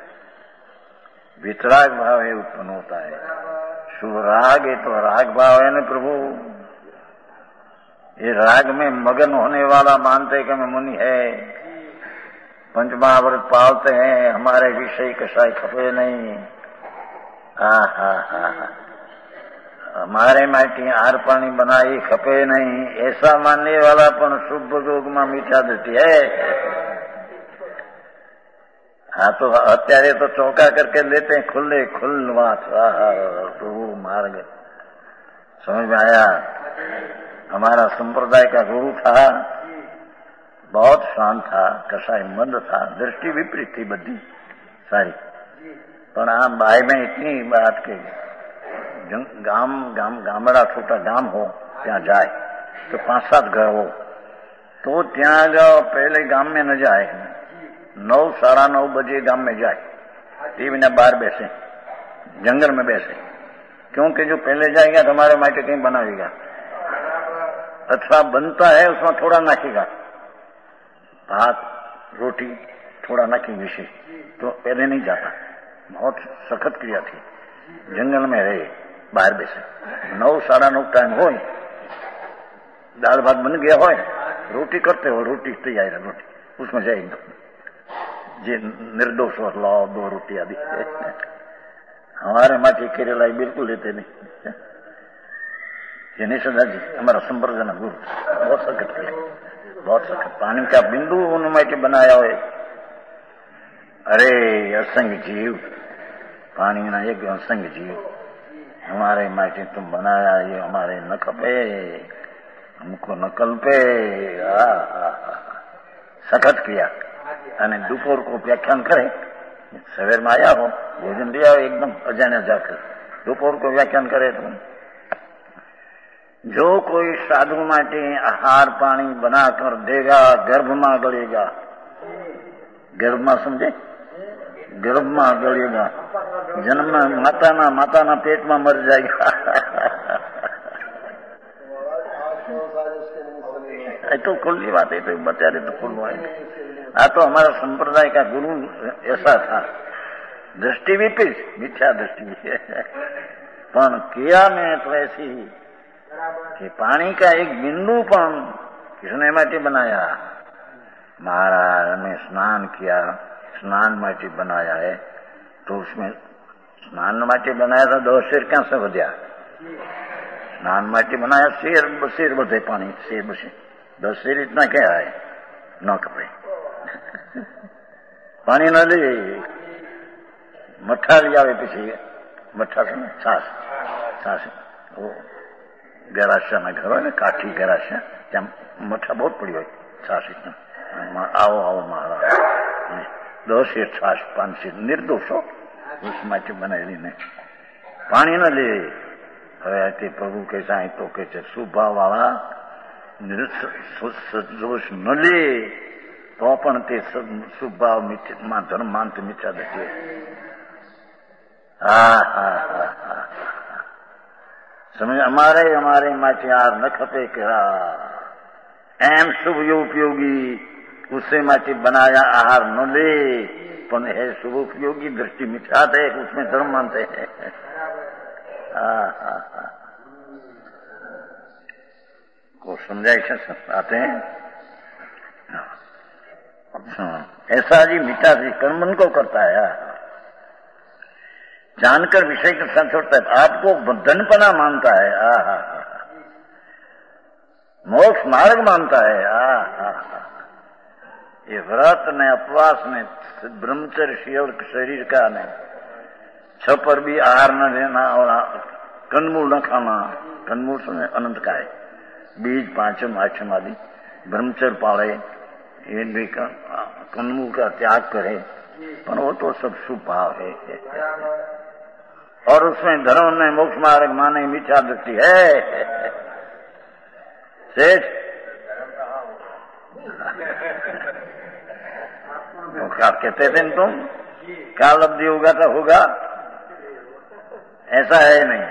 वितराग भाव है उत्पन्न होता है। शुभ राग है तो राग भाव है न प्रभु, ये राग में मगन होने वाला मानते कि मैं मुनि है, पंच महाव्रत पालते हैं, हमारे विषय कसाई खपे नहीं। हा हा हा हमारे माटी आर पानी बनाई खपे नहीं, ऐसा मानने वाला पण शुभ जोग में मीठा देती है। हाँ तो અત્યારે तो चौका करके लेते हैं खुले खुलवात। तो मार्ग समझ में आया। हमारा संप्रदाय का गुरु था, बहुत शांत था, कसाई मंद था, दृष्टि विपरीत थी बदी सारी, पर आ बाई में इतनी बात के गाम गाम गामड़ा छोटा गाम हो त्या जाए तो पांच सात घर हो तो त्या जाओ, पहले गाम में न जाए, नौ साढ़ा नौ बजे गांव में जाए, टीवी ने बाहर बैसे, जंगल में बैसे, क्योंकि जो पहले जाएगा तो हमारे मायके कहीं बनाएगा, अथवा बनता है उसमें थोड़ा नाखेगा, भात रोटी थोड़ा नाखी विषय, तो पहले नहीं जाता। बहुत सख्त क्रिया थी, जंगल में रहे, बाहर बैसे, नौ साढ़ा नौ टाइम हो, दाल भात बन गया हो, रोटी करते हो, रोटी तैयार है, रोटी उसमें जाएगा जे निर्दोष हो लाओ दो रोटी आदि। हमारे माटी केरेलाई बिल्कुल लेते नहीं। ये नहीं सदा जी हमारा संप्रदाय गुरु बहुत सख्त किया, बहुत सख्त, पानी का बिंदु उन माटी बनाया हुए। अरे असंग जीव, पानी ना एक असंग जीव, हमारे माटी तुम बनाया, ये हमारे न खपे, हमको न कल्पे। सखत किया અને दोपहर को व्याख्यान करे, सवेर में आया हो, भोजन दिया हो एकदम अजाने जाकर, दोपहर को व्याख्यान करे तो जो कोई साधु माटे आहार पानी बनाकर देगा, गर्भ में गलेगा, गर्भ में समझे, गर्भ में गलेगा, जन्म में माता ना माता ना पेट में मर जाएगा। तो खुली बात है, तो बता रहे तो खुल आ तो हमारा संप्रदाय का गुरु ऐसा था, दृष्टि विपरीत, मिथ्या दृष्टि पण किया में तो ऐसी कि पानी का एक बिंदु पण किसने माटी बनाया, महाराज ने स्नान किया, स्नान माटी बनाया है, तो उसमें स्नान माटी बनाया था, दो सिर क्या से बध्या, स्नान माटी बनाया, सिर सिर बधे पानी, सिर बसे दस सिर, इतना क्या है, न कपड़े पानी न ले, मठा लिया पीछे, मठा से छाछ, छाछ वो गराशा ना घर हो, काठी गराशा, त्या मठा बहुत पड़ी हो, छाछ इतना, आओ आओ महाराज, दो सिर छाछ, पांच सिर, निर्दोष हो, उस माटी बनाई ने पानी न ले। હવે તે પ્રભુ કે સાંઈ તો કે છે સુભાવ વાળા સદોષ ન લે તો પણ તે સુભાવ માં ધર્માંત મિથ્યા દશે। હા હા હા હા समझ हमारे हमारे माटियार न खपे करा एम शुभ उपयोगी उससे माटी बनाया आहार न ले, पण है शुभ उपयोगी दृष्टि मिथ्या है, उसमें धर्म मानते हैं। को समझाई आते हैं ऐसा जी मिटा जी कर्मन को करता है, जानकर विषय के साथ छोड़ता है, आपको बंधनपना मानता है, आ हा मोक्ष मार्ग मानता है। आ हा ये व्रत ने उपवास ने ब्रह्मचर्य शिव शरीर का ने छ पर भी आहार न लेना और कंदमूल न खाना, कंदमूल समय अनंत का है, बीज पांचम आठम आदि ब्रह्मचर्य पाले, ये भी कंदमूल का त्याग करे, पर वो तो सब शुभ भाव है और उसमें धर्म में मोक्ष मार्ग माने मिथ्या दृष्टि है। शेष क्या कहते थे तुम, काल अवधि होगा तो होगा, ऐसा है नहीं,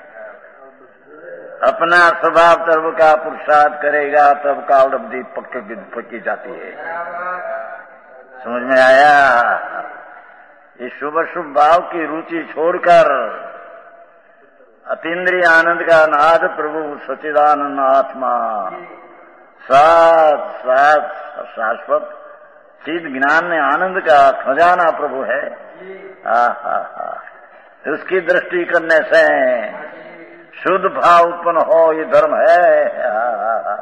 अपना स्वभाव तरफ का पुरुषार्थ करेगा तब काल अवधि पक्की पक्की जाती है। समझ में आया? इस शुभ शुभ भाव की रुचि छोड़कर अतीन्द्रिय आनंद का नाथ प्रभु सच्चिदानंद आत्मा सात सात शाश्वत सिद्ध ज्ञान में आनंद का खजाना प्रभु है। आहा हा उसकी दृष्टि करने से शुद्ध भाव उत्पन्न हो, ये धर्म है। आहा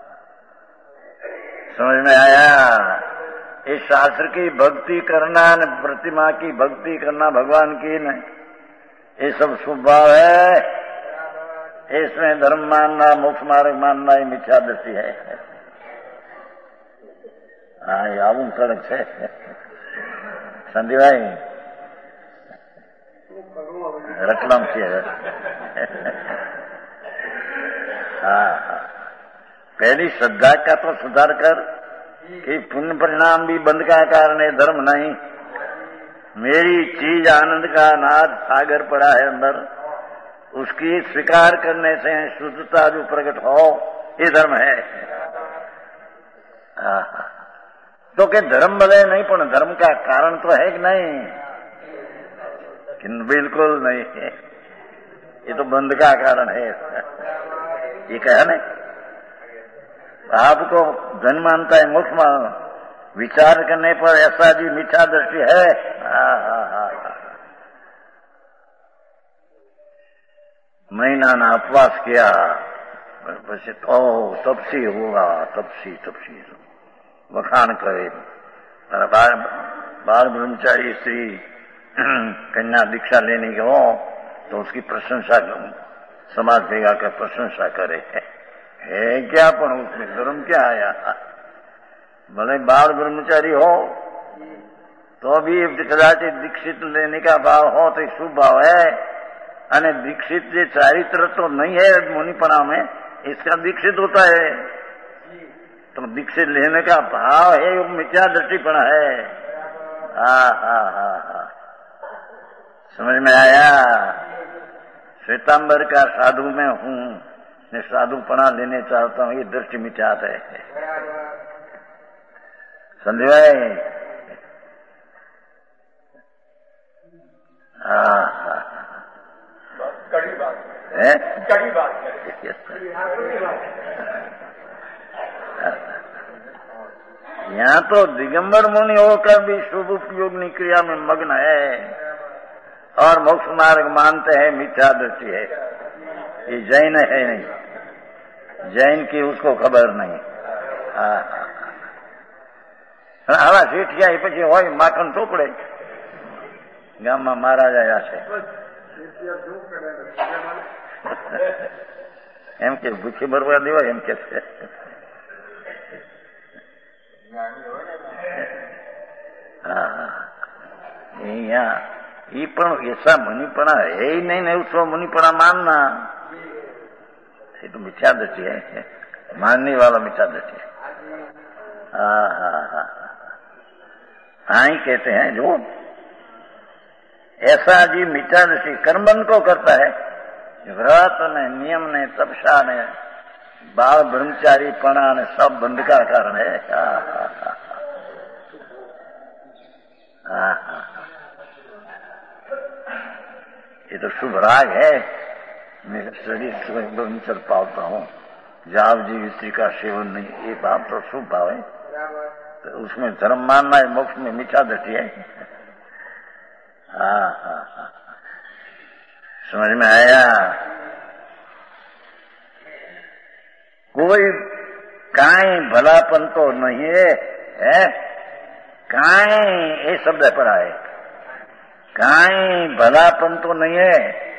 समझ में आया? इस शास्त्र की भक्ति करना न प्रतिमा की भक्ति करना भगवान की न, ये सब शुभ भाव है। इसमें धर्म मानना मोक्ष मार्ग मानना ही मिथ्या दृष्टि है। हाँ आવું सड़क છે સંદીભાઈ રતલામ છે। हाँ हाँ पहली श्रद्धा का तो सुधार कर कि पुण्य परिणाम भी बंद का कारण है, धर्म नहीं। मेरी चीज आनंद का नाद सागर पड़ा है अंदर, उसकी स्वीकार करने से शुद्धता जो प्रकट हो, ये धर्म है। तो के धर्म भले नहीं, पर धर्म का कारण तो है कि नहीं? कि बिल्कुल नहीं है, ये तो बंद का कारण है। ये कहा नहीं, आपको धन मानता है मोक्ष मान, विचार करने पर ऐसा जी मिथ्या दृष्टि है। हाँ हाँ हाँ महीना ना उपवास किया, પછી તો તપસી હોगा, તપસી તપસી વખાણ કરે, बाल ब्रह्मचारी स्त्री कन्या दीक्षा लेने के हो तो उसकी प्रशंसा समाज भेगा कर प्रशंसा करे है क्या, पर उसमें धर्म क्या आया? भले बाल ब्रह्मचारी हो तो भी कदाचित दीक्षित लेने का भाव हो तो शुभ भाव है, અને दीक्षित જે चारित्र तो नहीं है मुनिपणा में, इसका दीक्षित होता है तो दीक्षित लेने का भाव है वो मिथ्या दृष्टिपणा है। हा हा हा हा समझ में आया? श्वेतांबर का साधु में हूँ, मैं साधुपणा लेने चाहता हूँ, ये दृष्टि मिथ्यात है। समझ भाई? हाँ हाँ कड़ी बात है, कड़ी बात है। यहाँ तो दिगंबर मुनि होकर भी शुभ उपयोगनी क्रिया में मग्न है और मोक्ष मार्ग मानते हैं, मिथ्या दृष्टि है। ये जैन है नहीं, जैन की उसको खबर नहीं। हाँ हवा શેઠિયા પછી હોય માખણ ચોપડે ગામમાં મહારાજ આવ્યા છે એમ કે ભૂખી ભરવા દેવા એમ કે છે। હા અહીંયા ये पण ऐसा मुनिपणा है ही नहीं, नहीं उसको मुनिपणा मानना, ये तो मिथ्या दृष्टि है, मानने वाला मिथ्या दृष्टि है। हाँ हाँ हाँ हाँ ही कहते हैं जो ऐसा जी मिथ्या दृष्टि कर्मबंध को करता है, व्रत ने नियम ने तपस्या ने बाल ब्रह्मचारीपणा ने सब बंध का कारण है। हाँ हाँ हाँ हाँ हाँ ये तो शुभ राग है। मैं शरीर ब्रह्मचर्य पालता हूँ, जाव जी स्त्री का सेवन नहीं, ये भाव तो शुभ भाव है, तो उसमें धर्म मानना है, मोक्ष में मिथ्या दृष्टि है। हाँ हाँ हाँ समझ में आया? कोई काई भलापन तो नहीं है, है? काई ये शब्द पड़ा है, काई भलापन तो नहीं है।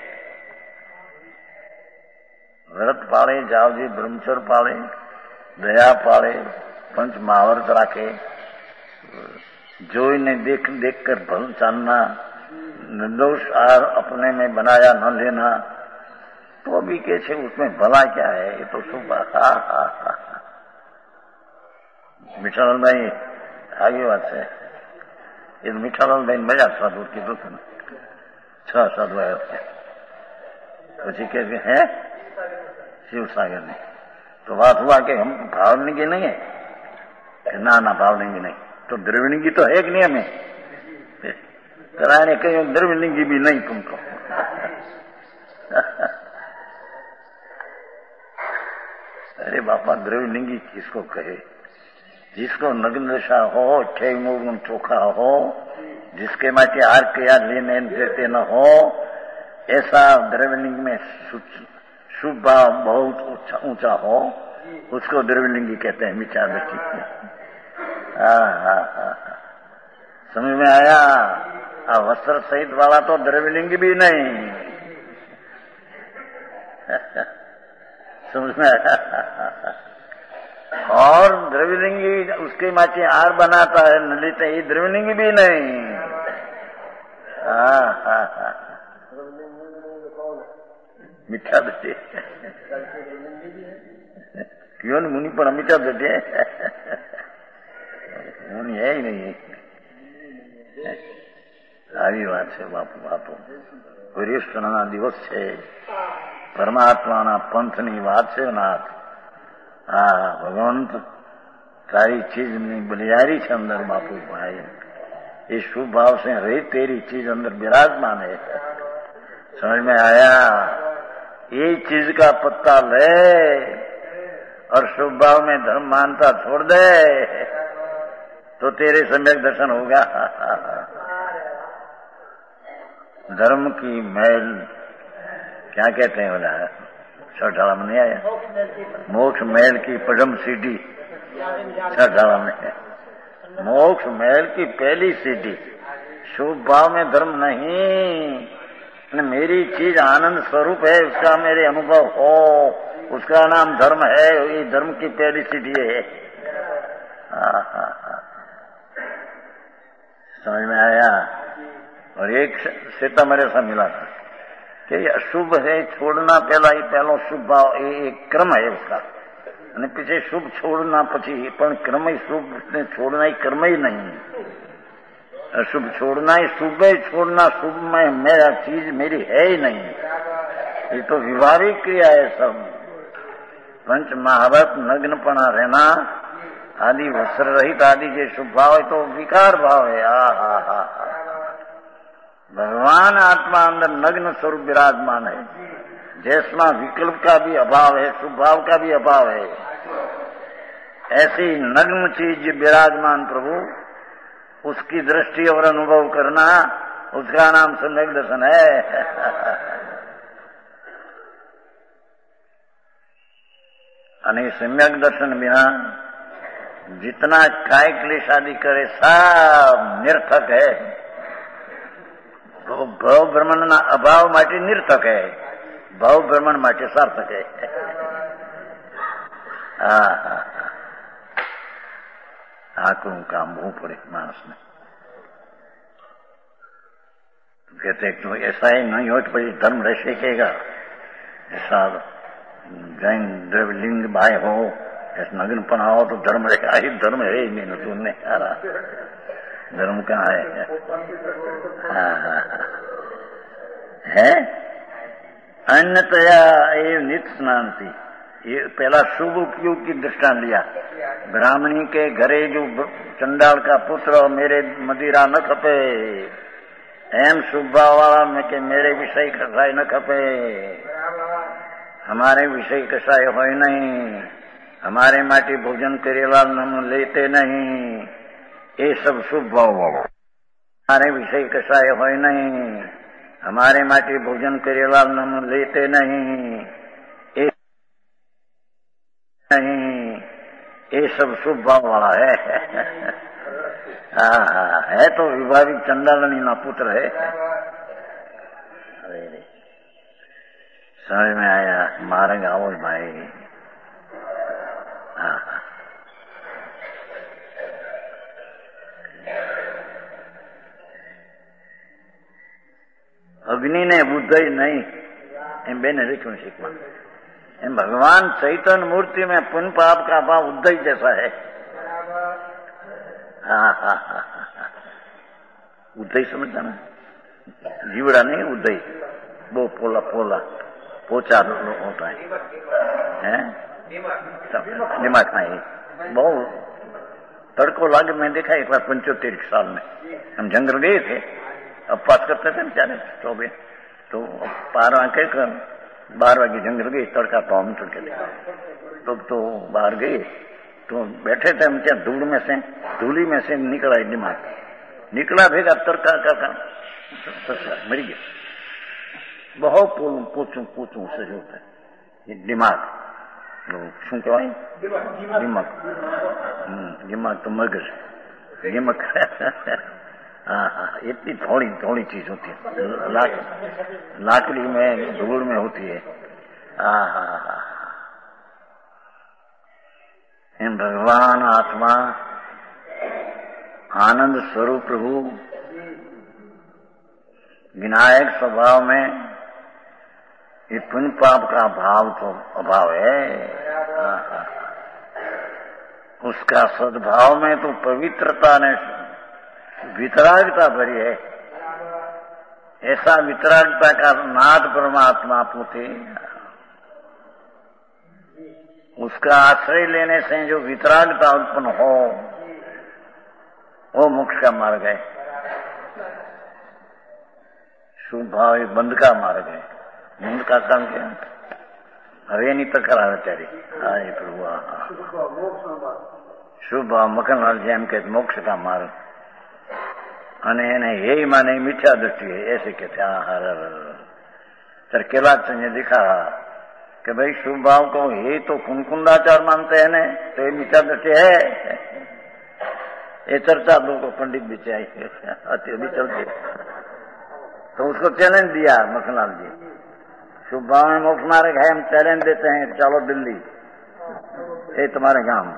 व्रत पाले, जावजी ब्रह्मचर्य पाले, दया पाले, पंच महाव्रत राखे, जो इन्हें देख देख कर भल जानना, निर्दोष आहार अपने में बनाया न लेना, तो भी कैसे उसमें भला क्या है? ये तो शुभ। हा हा हा मीठालाल भाई आगे बात है, ये मीठालाल भाई मजा साधु की तो छह साधु आया પછી કે है शिव सागर ने तो बात हुआ कि हम भावनिंगी नहीं है कि ना ना भावनिंगी नहीं, तो द्रविणिंगी तो है कि नहीं हमें? कराने कहीं द्रविणिंगी भी नहीं तुमको। अरे बापा द्रविणिंगी किसको कहे? जिसको नग्न दशा हो, छह मुंह चोखा हो, जिसके माटे हार के याद लेने देते न हो, ऐसा द्रविणलिंग में शुभ भाव बहुत ऊंचा हो, उसको द्रविणलिंगी कहते हैं, मिथ्या दृष्टि। हाँ हाँ हाँ समझ में आया? आ वस्त्र सहित वाला तो द्रविणलिंगी भी नहीं। समझ में आया? और द्रविलिंगी उसके माचे हार बनाता है, नलित ये द्रविलिंगी भी नहीं। हाँ हाँ हाँ मिथ्या दृष्टि क्यों नहीं? मुनि पर मिथ्या दृष्टि है, मुनि है ही नहीं। આવી વાત છે બાપુ બાપુ, પર્યુષણના દિવસ છે, પરમાત્માના પંથની વાત છે નાથ। હા ભગવંત તારી चीज बलियारी છે अंदर बापू भाई, ये शुभ भाव से रही तेरी चीज अंदर विराजमान है। समझ में आया? ये चीज का पत्ता ले और शुभ भाव में धर्म मानता छोड़ दे तो तेरे सम्यक दर्शन होगा। धर्म की मैल क्या कहते हैं बोला, छठाला में नहीं आया, मोक्ष मैल की पदम सीढ़ी छठाला में है। मोक्ष महल की पहली सीढ़ी। शुभ भाव में धर्म नहीं, मेरी चीज आनंद स्वरूप है, उसका मेरे अनुभव हो, उसका नाम धर्म है। ये धर्म की पहली सीढ़ी है। हाँ हाँ हाँ, समझ में आया। और एक सीता मेरे साथ मिला था कि अशुभ है छोड़ना पहला ही पहलो शुभ भाव, ये एक क्रम है उसका, અને પછી શુભ છોડના પછી પણ ક્રમ શુભ ને છોડना ही कर्म ही नहीं। अशुभ छोड़ना ही शुभ ही छोड़ना, शुभ में मेरा चीज मेरी है ही नहीं। ये तो विवाहिक क्रिया है सब। पंच महाभारत नग्नपना रहना आदि वस्त्र रहित आदि जो शुभ भाव है तो विकार भाव है। आ हा हा भगवान आत्मा अंदर नग्न स्वरूप विराजमान है, जिसमें विकल्प का भी अभाव है, शुभ भाव का भी अभाव है। ऐसी नग्न चीज विराजमान प्रभु, उसकी दृष्टि और अनुभव करना, उसका नाम सम्यक दर्शन है। अने सम्यक दर्शन बिना जितना काय क्लेश आदि करे सब निर्थक है। भव भ्रमण ना अभाव माटे निर्थक है, भाव भ्रमण माटे सार्थक है। आकड़ू काम हो पड़े मानस ने। तो कहते तो ऐसा ही नहीं हो तो भाई धर्म रह सकेगा। ऐसा जैन द्रव्यलिंग भाई हो, ऐसा नग्नपन हो तो धर्म रहेगा ही, धर्म है ही नहीं। तुमने सारा धर्म कहाँ है? हाँ हाँ है अन्यतया ये नित्य स्नान थी। ये पहला शुभ उपयोग की दृष्टांत लिया। ब्राह्मणी के घरे जो चंडाल का पुत्र मेरे मदिरा न खपे, एम शुभ भाव वाला में के मेरे विषय कसाई न खपे, हमारे विषय कसाई हो नहीं, हमारे माटी भोजन करेला हम लेते नहीं, ये सब शुभ भाव वाला। हमारे विषय कसाई हो नहीं, हमारे माटी भोजन करेला हम लेते नहीं, ये नहीं, ये सब शुभ भाव वाला है। हाँ हाँ है तो विभाविक चंडालनी ना पुत्र है। अरे समझ में आया? मार्ग आओ भाई। हाँ हाँ अग्नि ने बुद्ध ही नहीं एम बेने देखो शिकवा। एम भगवान चैतन्य मूर्ति में पुण्य पाप का भाव उदय जैसा है। हाँ हाँ हाँ हाँ उदय समझता ना, जीवड़ा नहीं उदय, वो पोला पोला पोचा होता है, हैं दिमाग नहीं। बहुत तड़को लागे, मैं देखा एक बार पंचोतेर साल में हम जंगल गए थे, अब पास करते थे बेचारे चौबे, तो पार आके बारह वागे जंगल गए, तड़का पाव में तड़के तो तो बाहर गए तो बैठे थे हम, क्या धूल में से धूली में से निकला दिमाग, निकला भेगा तड़का का मर गया। बहुत पूछू पूछू से होता है ये दिमाग, शू कहवाय दिमाग, दिमाग तो मगज दिमाग। हाँ हाँ इतनी थोड़ी थोड़ी चीज होती है, लाक, लाकड़ी में धूल में होती है। हाँ हाँ हाँ इन भगवान आत्मा आनंद स्वरूप प्रभु विनायक स्वभाव में ये पुण्य पाप का भाव तो अभाव है। हाँ हाँ उसका सद्भाव में तो पवित्रता ने वितरागता भरी है। ऐसा वितरागता का नाथ परमात्मा पोते, उसका आश्रय लेने से जो वितरागता उत्पन्न हो वो मोक्ष का मार्ग है। शुभ भाव बंद का मार्ग है। बंद का काम क्या? हरे नहीं तो करा बेचारी। हाँ प्रभु शुभ भाव मखनलाल जी एम कहते मोक्ष का मार्ग, અને એને हे माने मिथ्या दृष्टि है, ऐसे कहते हैं। हर तर केलाच ने दिखा कि भाई शुभ भाव को हे तो कुंकुंदाचार मानते हैं ने, तो ये मिथ्या दृष्टि है। ये चर्चा लोग पंडित भी चाहिए अभी चलते। तो उसको चैलेंज दिया मखनलाल जी, शुभ भाव में मोक्ष मार्ग है, हम चैलेंज देते हैं, चलो दिल्ली, ये तुम्हारे गांव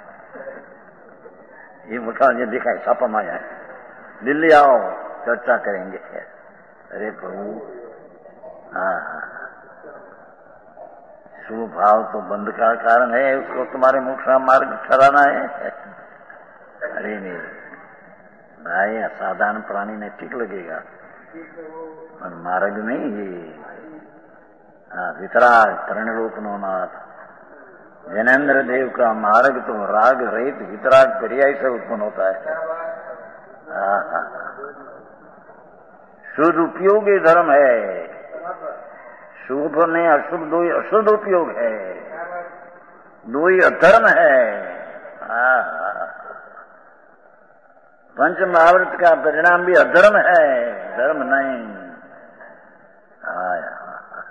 ये मखनलाल जी दिखाए छापा माया है, दिल्ली आओ चर्चा करेंगे। अरे प्रभु, हाँ, शुभ भाव तो बंध का कारण है, उसको तुम्हारे मोक्ष मार्ग ठहराना है। अरे नहीं भाई, असाधारण प्राणी ने ठीक लगेगा, पर मार्ग नहीं ये। हाँ, वितराग तरणलोकनो नाथ जैनेन्द्र देव का मार्ग तो राग रहित वितराग पर्याय से उत्पन्न होता है। हाँ हाँ, शुद्ध उपयोगी धर्म है, शुभ में अशुभ दो ही अशुद्ध उपयोग है, दो ही अधर्म है। हाँ, पंच महाव्रत का परिणाम भी अधर्म है, धर्म नहीं। आया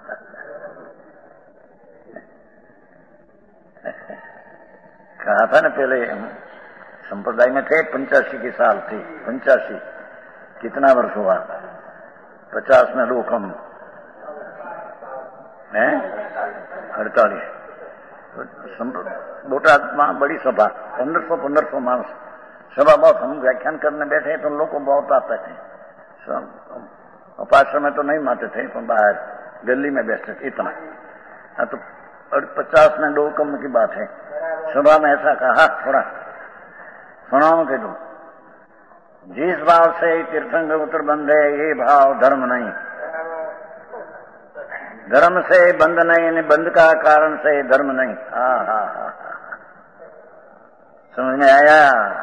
कहा था ना पहले, संप्रदाय में थे, पंचासी की साल थी, पंचासी कितना वर्ष हुआ, पचास में दो कम है, अड़तालीस। बोटाद में बड़ी सभा, पंद्रह सौ पंद्रह सौ मानस सभा, बहुत हम व्याख्यान करने बैठे तो लोग को बहुत आते थे। उपाश्रम में तो नहीं मानते थे, तो बाहर गली में बैठते थे इतना। हाँ, तो पचास में दो कम की बात है। सभा में ऐसा कहा, थोड़ा सुनाओ के दो, जिस भाव से तीर्थंकर उत्तर बंध है, ये भाव धर्म नहीं, धर्म से बंध नहीं, बंध का कारण से धर्म नहीं। हाँ हाँ हाँ, समझ में आया?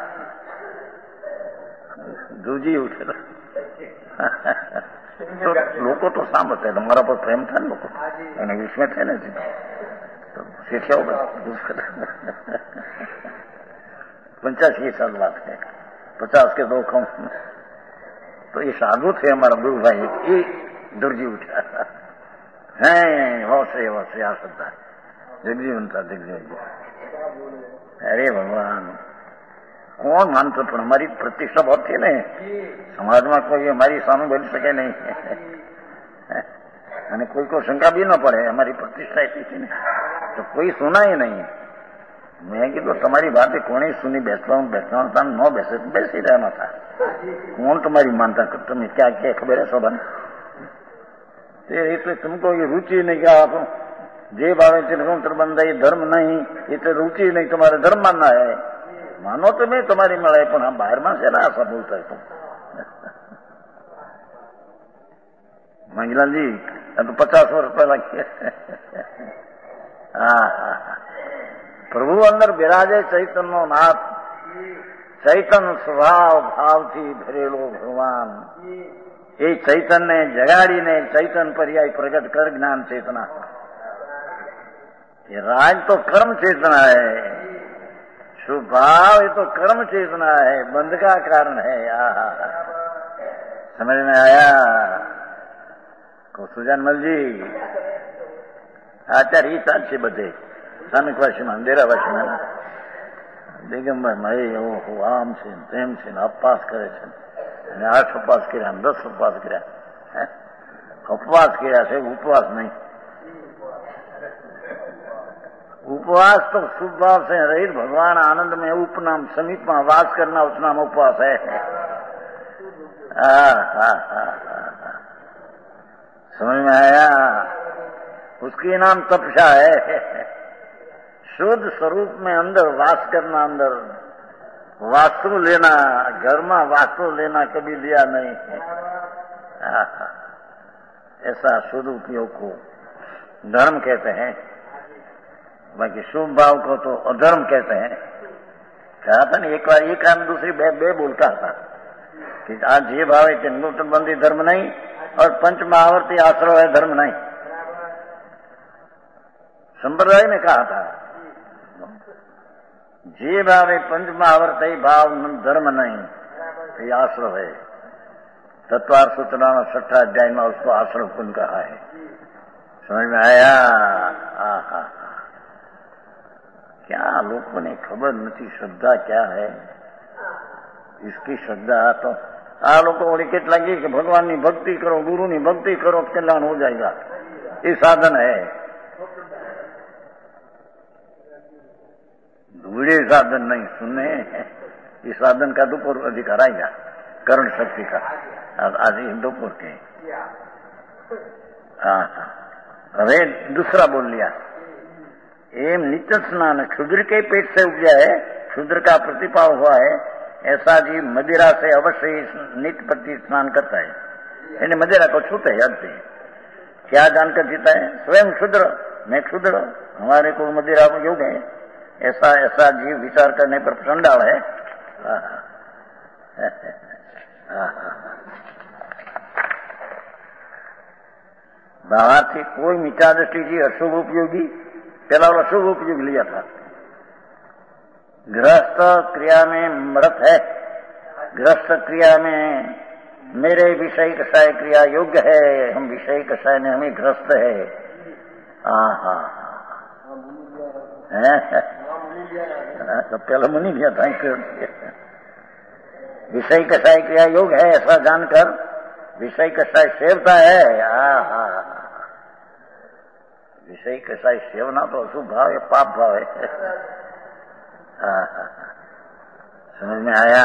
दूजी उठे तो लोगों तो सांभते, हमारा पर प्रेम था ना लोगों, यानी इसमें थे ना जी, तो सीखा होगा। पंचासी की साल बात है, पचास के दो कम। तो ये साधु थे हमारा गुरु भाई, ये दुर्जी उठा है, बहुत से बहुत से आ सकता है, दिग्जीवन था दिग्जीवन। अरे भगवान, कौन मानते, पण हमारी प्रतिष्ठा बहुत थी ना समाज में, कोई हमारी सामने बोल सके नहीं, અને कोई को शंका भी न पड़े, हमारी प्रतिष्ठा इतनी थी ना, तो कोई सुना ही नहीं। मैं कि तो तुम्हारी बातें कौन ही सुनी, बैठता हूँ बैठता हूँ न बैसे तो बैसे ही रहना था, कौन तुम्हारी मानता कर, तुम्हें क्या क्या खबर है सबन, तो तुमको ये रुचि नहीं, क्या आप जे भावे चिन्ह बंदा, ये धर्म नहीं, ये तो रुचि नहीं, तुम्हारे धर्म मानना है, मानो तो मैं तुम्हारी મળે, પણ આ બહારમાં છે ને આશા બોલતા તો મંગલાલ जी, तो पचास वर्ष पहला हाँ हाँ, प्रभु अंदर विराजे चैतन्य नाथ, चैतन्य स्वभाव भाव थी भरेलो भगवान, ये चैतन्य जगाड़ी ने चैतन्य पर्याय प्रकट कर ज्ञान चेतना। ये राज तो कर्म चेतना है, शुभ भाव ये तो कर्म चेतना है, बंध का कारण है। आहा, समझ में आया? सुजानमल जी आचार्य ही साथ છે બધે, સ્થાનિકવાસીમાં ડેરાવાસીમાં દિગંબર ભાઈ એવો આમ છે તેમ છે ને અપવાસ કરે છે, અને આઠ ઉપવાસ કર્યા, દસ ઉપવાસ કર્યા, ઉપવાસ કર્યા છે, ઉપવાસ નહીં। उपवास तो शुभ भाव से रहित भगवान आनंद में उपनाम समीप में वास करना, उस नाम उपवास है। हाँ हाँ हाँ, समझ में आया? उसकी नाम तपस्या है। शुद्ध स्वरूप में अंदर वास करना, अंदर वास्तु लेना, घर में वास्तु लेना कभी लिया नहीं है। ऐसा शुद्ध उपयोग को धर्म कहते हैं, बाकी शुभ भाव को तो अधर्म कहते हैं। कहा था ना एक बार, एक काम दूसरी बे, बे बोलता था कि आज ये भाव है चिन्होत्तरबंदी धर्म नहीं, और पंच महावर्ती आश्रय है धर्म नहीं। संप्रदाय ने कहा था जे भाव है पंच महावर्ती भाव धर्म नहीं, ये आश्रय है। तत्वार सूचना छठा अध्याय में उसको आश्रय कुन कहा है। समझ में आया? आहा, क्या लोगों ने खबर नहीं, श्रद्धा क्या है। इसकी श्रद्धा तो આ લોકો વળી કેટલા કહે કે ભગવાનની ભક્તિ કરો, ગુરુની ભક્તિ કરો તો કલ્યાણ हो जाएगा, ये साधन है। दूढ़े साधन नहीं सुनने, इस साधन का दोपहर अधिकार आएगा, करण शक्ति का। आज दोपहर के हाँ હવે दूसरा बोल लिया, एम नित्य स्नान क्षुद्र के पेट से उपजा है, क्षुद्र का प्रतिपाव हुआ है, ऐसा जीव मदिरा से अवश्य नित्य प्रति स्नान करता है, यानी मदिरा को छूटे हद से। क्या जानकर जीता है? स्वयं क्षुद्र, मैं क्षुद्र, हमारे को मदिरा को योग है, ऐसा ऐसा जीव विचार करने पर चंडाल है। बाहर से कोई मिटा दृष्टि जी अशुभ उपयोगी, पहला वाला शुभ उपयोग लिया था। गृहस्थ क्रिया में मृत है, गृहस्थ क्रिया में मेरे विषय कषाय क्रिया योग्य है, हम विषय कषाय ने हमें गृहस्थ है। आहा तो पहले मुनि लिया था, विषय कषाय क्रिया योग है ऐसा जानकर विषय कषाय सेवता है। आहा विषय कषाय सेवना तो अशुभ भाव है, पाप भाव है। आहा समझ में आया?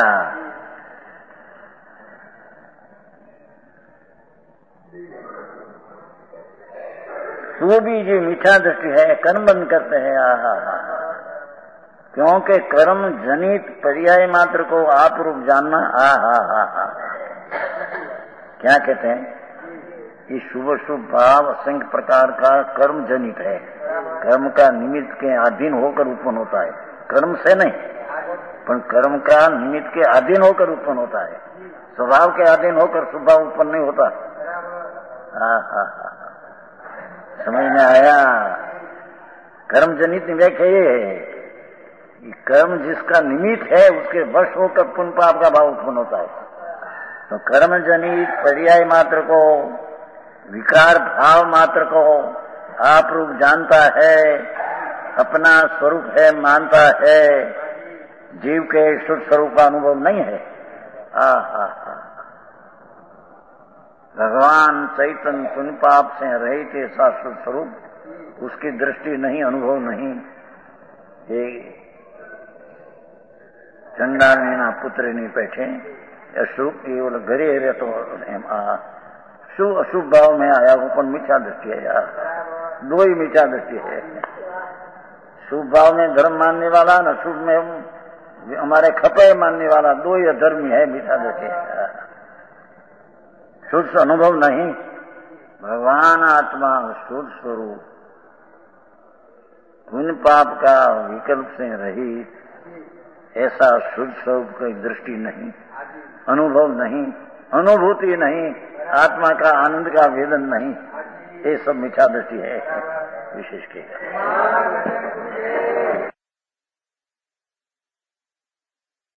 वो भी जो मीठा दृष्टि है, कर्म बंद करते हैं। आहा क्योंकि कर्म जनित पर्याय मात्र को आप रूप जानना। आहा हा हा क्या कहते हैं? ये शुभ शुभ भाव असंख्य प्रकार का कर्म जनित है, कर्म का निमित्त के अधीन होकर उत्पन्न होता है, कर्म से नहीं पर कर्म का निमित्त के अधीन होकर उत्पन्न होता है, स्वभाव के अधीन होकर शुभ भाव उत्पन्न नहीं होता। आहा समझ में आया? कर्म जनित व्याख्या ये है, कर्म जिसका निमित्त है उसके वश होकर पुण्य पाप का भाव उत्पन्न होता है। तो कर्म जनित पर्याय मात्र को, विकार भाव मात्र को आप रूप जानता है, अपना स्वरूप है मानता है, जीव के शुद्ध स्वरूप का अनुभव नहीं है। आहा भगवान चैतन्य पुण्य पाप से रहित ऐसा शुद्ध स्वरूप, उसकी दृष्टि नहीं, अनुभव नहीं। ये चंडाल नीना पुत्र नहीं बैठे, अशुभ केवल घरे रहे तो शुभ अशुभ भाव में आया वो पण मिथ्या दृष्टि है यार, दो ही मिथ्या दृष्टि है। शुभ भाव में धर्म मानने वाला न शुभ में हमारे खपे मानने वाला, दो ही अधर्मी है, मिथ्या दृष्टि है। शुद्ध अनुभव नहीं, भगवान आत्मा शुद्ध स्वरूप पुण्य पाप का विकल्प से रहित ऐसा शुद्ध स्वरूप की दृष्टि नहीं, अनुभव नहीं, अनुभूति नहीं, आत्मा का आनंद का वेदन नहीं, ये सब मिथ्या दृष्टि है विशेष के।